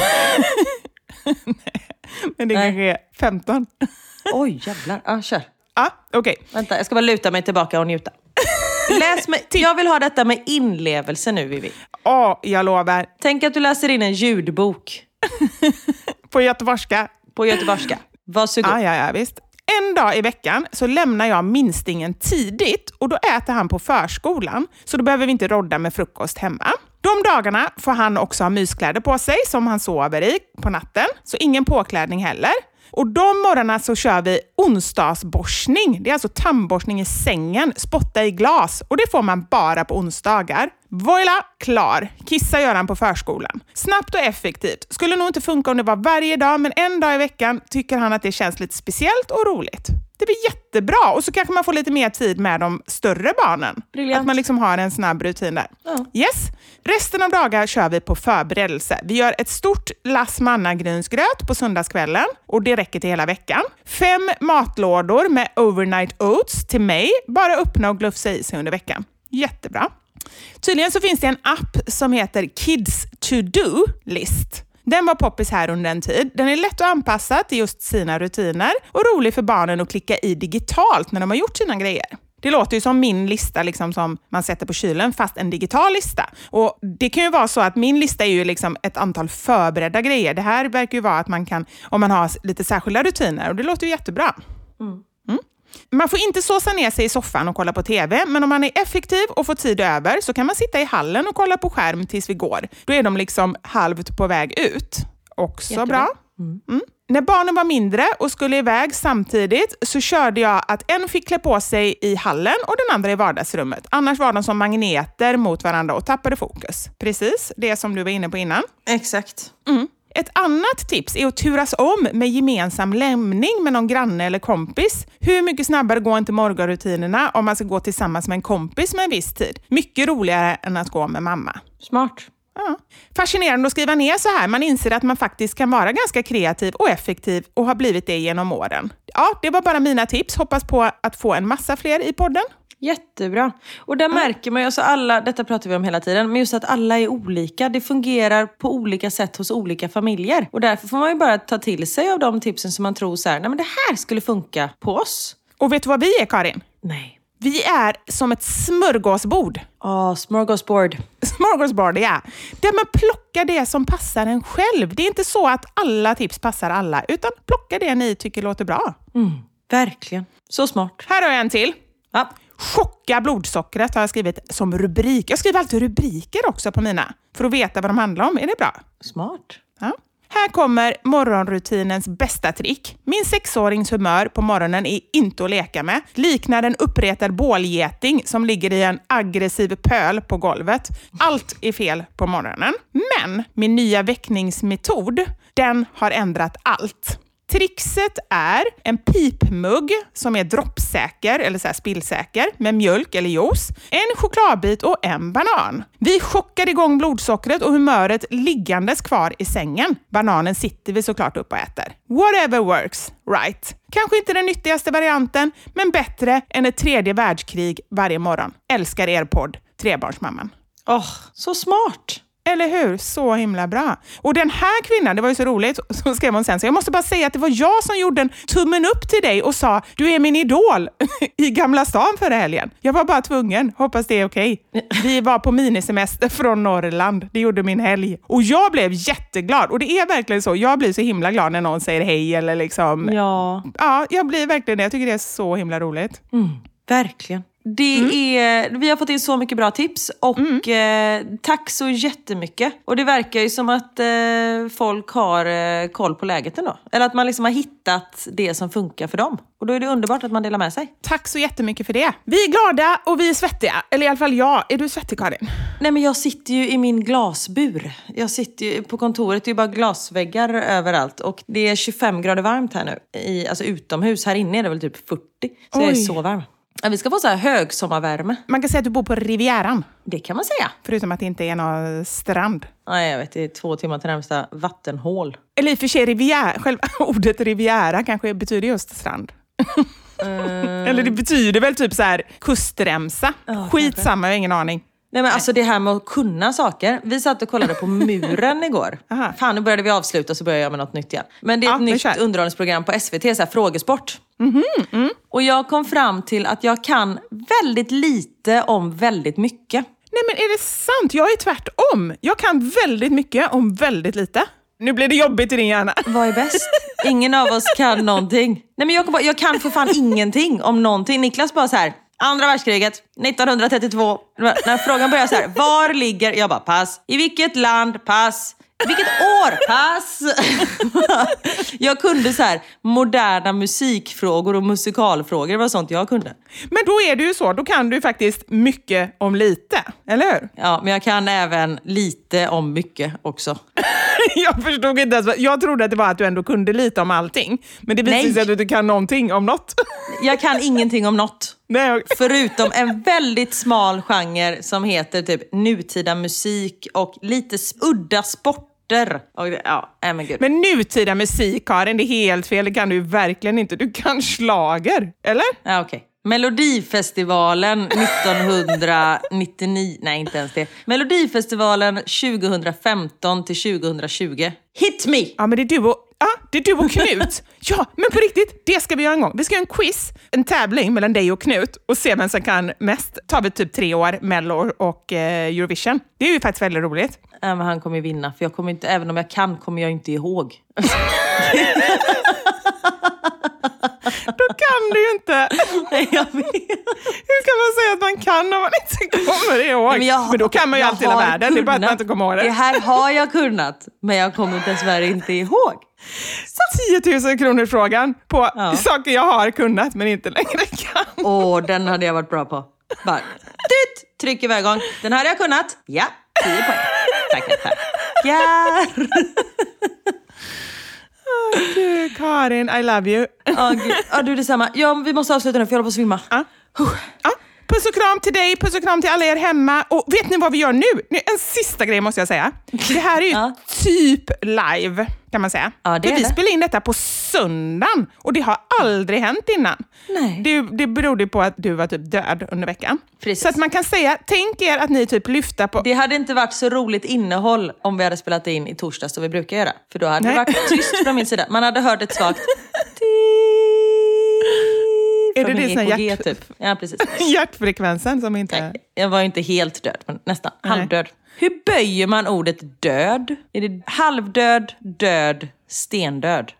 Nej, men det kanske är femton. Oj, jävlar. Ja, kör. Ja, okej. Okay. Vänta, jag ska bara luta mig tillbaka och njuta. Läs med, jag vill ha detta med inlevelse nu, Vivi. Ja, oh, jag lovar. Tänk att du läser in en ljudbok. På göteborgska. På göteborgska. Varsågod. Ja, ja, ja, visst. En dag i veckan så lämnar jag minstingen tidigt och då äter han på förskolan. Så då behöver vi inte rodda med frukost hemma. De dagarna får han också ha myskläder på sig som han sover i på natten. Så ingen påklädning heller. Och de morgnarna så kör vi onsdagsborstning. Det är alltså tandborstning i sängen, spotta i glas. Och det får man bara på onsdagar. Voila, klar. Kissa gör han på förskolan. Snabbt och effektivt. Skulle nog inte funka om det var varje dag, men en dag i veckan tycker han att det känns lite speciellt och roligt. Det blir jättebra. Och så kanske man får lite mer tid med de större barnen. Brilliant. Att man liksom har en snabb rutin där. Ja. Yes. Resten av dagar kör vi på förberedelse. Vi gör ett stort lass mannagrynsgröt på söndagskvällen. Och det räcker till hela veckan. Fem matlådor med overnight oats till mig. Bara öppna och glufsa i sig under veckan. Jättebra. Tydligen så finns det en app som heter Kids To Do List. Den var poppis här under en tid. Den är lätt att anpassa till just sina rutiner och rolig för barnen att klicka i digitalt när de har gjort sina grejer. Det låter ju som min lista liksom som man sätter på kylen, fast en digital lista. Och det kan ju vara så att min lista är ju liksom ett antal förberedda grejer. Det här verkar ju vara att man kan, om man har lite särskilda rutiner, och det låter ju jättebra. Mm. Mm. Man får inte såsa ner sig i soffan och kolla på tv, men om man är effektiv och får tid över så kan man sitta i hallen och kolla på skärm tills vi går. Då är de liksom halvt på väg ut. Också jättebra. Bra. Mm. Mm. När barnen var mindre och skulle iväg samtidigt så körde jag att en fick klä på sig i hallen och den andra i vardagsrummet. Annars var de som magneter mot varandra och tappade fokus. Precis, det som du var inne på innan. Exakt. Mm. Ett annat tips är att turas om med gemensam lämning med någon granne eller kompis. Hur mycket snabbare går inte morgonrutinerna om man ska gå tillsammans med en kompis med en viss tid? Mycket roligare än att gå med mamma. Smart. Ja. Fascinerande att skriva ner så här. Man inser att man faktiskt kan vara ganska kreativ och effektiv och har blivit det genom åren. Ja, det var bara mina tips. Hoppas på att få en massa fler i podden. Jättebra. Och där mm. märker man ju, alltså alla, detta pratar vi om hela tiden, men just att alla är olika. Det fungerar på olika sätt hos olika familjer. Och därför får man ju bara ta till sig av de tipsen som man tror så här, nej men det här skulle funka på oss. Och vet du vad vi är, Karin? Nej. Vi är som ett smörgåsbord. Ja, oh, smörgåsbord. Smörgåsbord, ja. Där man plockar det som passar en själv. Det är inte så att alla tips passar alla, utan plocka det ni tycker låter bra. Mm, verkligen. Så smart. Här har jag en till. Ja. Chocka blodsockret har jag skrivit som rubrik. Jag skriver alltid rubriker också på mina. För att veta vad de handlar om. Är det bra? Smart. Ja. Här kommer morgonrutinens bästa trick. Min sexårings humör på morgonen är inte att leka med. Liknar en uppretad bålgeting som ligger i en aggressiv pöl på golvet. Allt är fel på morgonen. Men min nya väckningsmetod, den har ändrat allt. Trixet är en pipmugg som är droppsäker eller så här spillsäker med mjölk eller juice, en chokladbit och en banan. Vi chockar igång blodsockret och humöret liggandes kvar i sängen. Bananen sitter vi såklart upp och äter. Whatever works, right? Kanske inte den nyttigaste varianten, men bättre än ett tredje världskrig varje morgon. Älskar er podd, trebarnsmamman. Åh, oh, så smart! Eller hur? Så himla bra. Och den här kvinnan, det var ju så roligt, så skrev hon sen. Så jag måste bara säga att det var jag som gjorde en tummen upp till dig och sa, du är min idol i Gamla stan förra helgen. Jag var bara tvungen, hoppas det är okej. Vi var på minisemester från Norrland, det gjorde min helg. Och jag blev jätteglad, och det är verkligen så. Jag blir så himla glad när någon säger hej eller liksom. Ja. Ja, jag blir verkligen det. Jag tycker det är så himla roligt. Mm, verkligen. Det mm. är, vi har fått in så mycket bra tips och mm. eh, tack så jättemycket. Och det verkar ju som att eh, folk har eh, koll på läget ändå. Eller att man liksom har hittat det som funkar för dem. Och då är det underbart att man delar med sig. Tack så jättemycket för det. Vi är glada och vi är svettiga. Eller i alla fall jag. Är du svettig, Karin? Nej, men jag sitter ju i min glasbur. Jag sitter ju på kontoret. Det är ju bara glasväggar överallt. Och det är tjugofem grader varmt här nu. I, alltså utomhus. Här inne är det väl typ fyrtio. Så Oj. Jag är så varm. Ja, vi ska få så här högsommarvärme. Man kan säga att du bor på Rivieran. Det kan man säga. Förutom att det inte är någon strand. Nej, jag vet. Det är två timmar till närmsta vattenhål. Eller i och för sig Riviera. Själva ordet Riviera kanske betyder just strand. Mm. Eller det betyder väl typ så här kustremsa. Oh, Skitsamma, jag har ingen aning. Nej, men alltså det här med att kunna saker. Vi satt och kollade på Muren igår. Aha. Fan, nu började vi avsluta så börjar jag med något nytt igen. Men det är ett ja, nytt underhållningsprogram på S V T, så här frågesport. Mm-hmm, mm. Och jag kom fram till att jag kan väldigt lite om väldigt mycket. Nej, men är det sant? Jag är tvärtom. Jag kan väldigt mycket om väldigt lite. Nu blir det jobbigt i din hjärna. Vad är bäst? Ingen av oss kan någonting. Nej, men jag, bara, jag kan för fan ingenting om någonting. Niklas bara så här... Andra världskriget, nittonhundratrettiotvå. När frågan börjar så här, var ligger... Jag bara, pass. I vilket land? Pass. Vilket år? Pass! Jag kunde så här moderna musikfrågor och musikalfrågor. Det var sånt jag kunde. Men då är det ju så, då kan du ju faktiskt mycket om lite, eller hur? Ja, men jag kan även lite om mycket också. Jag förstod inte ens. Jag trodde att det var att du ändå kunde lite om allting. Men det visar sig att du inte kan någonting om något. Jag kan ingenting om något. Nej. Förutom en väldigt smal genre som heter typ nutida musik och lite udda sporter. Och, ja, äh, men, gud. Men nutida musik, Karin, det är helt fel. Det kan du verkligen inte. Du kan schlager, eller? Ja, okej. Okay. Melodifestivalen nittonhundranittionio, nej inte ens det. Melodifestivalen tjugohundrafemton till tjugohundratjugo. Hit me! Ja, men det är du och, ja, det är du och Knut. Ja, men på riktigt, det ska vi göra en gång. Vi ska göra en quiz, en tävling mellan dig och Knut och se vem som kan mest. Tar vi typ tre år, Mello och eh, Eurovision. Det är ju faktiskt väldigt roligt. Ja, men han kommer ju vinna, för jag kommer inte, även om jag kan kommer jag inte ihåg. Då kan du ju inte. Nej, jag vet. Hur kan man säga att man kan om man inte kommer ihåg? Men, jag, men då kan man ju alltid hela världen. Kunnat. Det är bara att man inte kommer ihåg det. Det här har jag kunnat, men jag kommer dessvärre inte ihåg. tio tusen kronor frågan på ja. saker jag har kunnat men inte längre kan. Åh, den hade jag varit bra på. Bara, tut, tryck iväg gång. Den hade jag kunnat. Ja, tio poäng. Tackar, tack. Ja. Oh, Gud, Karin, I love you. Oh, Gud. Oh, du, detsamma. Ja, vi måste avsluta nu för jag håller på att svimma. Ja. Ja. Puss och kram till dig, puss och kram till alla er hemma. Och vet ni vad vi gör nu? En sista grej måste jag säga. Det här är ju ja. typ live, kan man säga. Ja, det för är vi det. spelar in detta på söndagen. Och det har aldrig hänt innan. Nej. Det, det berodde på att du var typ död under veckan. Precis. Så att man kan säga, tänk er att ni typ lyfter på... Det hade inte varit så roligt innehåll om vi hade spelat in i torsdag som vi brukar göra. För då hade Nej. det varit tyst från min sida. Man hade hört ett svagt... Är det det sån hjärt... typ? Ja, precis. Hjärtfrekvensen som inte... Nej, jag var inte helt död, men nästan. Nej. Halvdöd. Hur böjer man ordet död? Är det halvdöd, död, stendöd?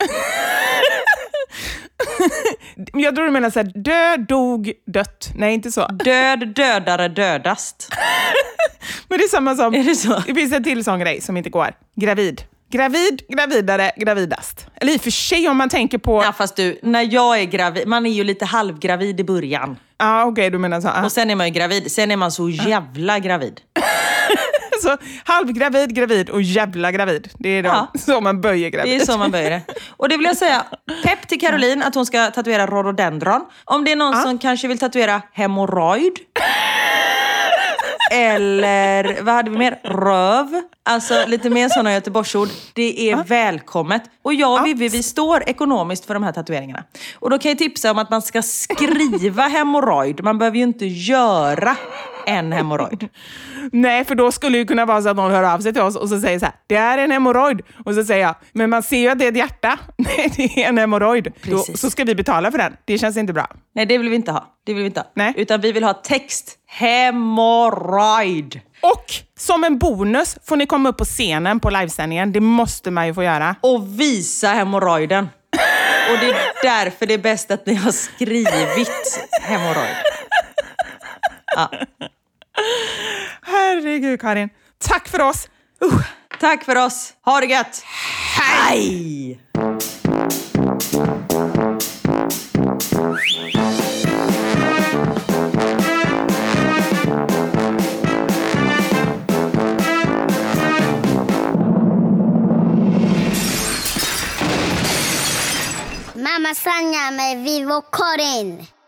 Jag tror du menar så här, död, dog, dött. Nej, inte så. Död, dödare, dödast. Men det är samma som... Är det så? Det finns en till sån grej som inte går. Gravid. Gravid, gravidare, gravidast. Eller i och för sig om man tänker på... Ja, fast du, när jag är gravid, man är ju lite halvgravid i början. Ja, ah, okej, okay, du menar så. Ah. Och sen är man ju gravid, sen är man så jävla ah. gravid. Så halvgravid, gravid och jävla gravid. Det är då, ja. så man böjer gravid. Det är så man böjer det. Och det vill jag säga, pepp till Caroline att hon ska tatuera rhododendron. Om det är någon ah. som kanske vill tatuera hemorrojd. Eller, vad hade vi mer? Röv. Alltså lite mer sådana göteborgsord. Det är ah. välkommet. Och jag och Vivi, vi står ekonomiskt för de här tatueringarna. Och då kan jag tipsa om att man ska skriva hemorrojd. Man behöver ju inte göra en hemorrojd. Nej, för då skulle det ju kunna vara så att någon hör av sig till oss och så säger så här, det är en hemorrojd. Och så säger jag, men man ser ju att det är ett hjärta. Nej, det är en hemorrojd. Då, så ska vi betala för den. Det känns inte bra. Nej, det vill vi inte ha. Det vill vi inte ha. Nej. Utan vi vill ha text. Hemorrojd. Och som en bonus får ni komma upp på scenen på livesändningen. Det måste man ju få göra. Och visa hemorrojden. Och det är därför det är bäst att ni har skrivit hemorrojd. Ja. Herregud, Karin. Tack för oss. Uh, tack för oss. Ha det gött. Hej! Mamma Sanja med Vivo Karin.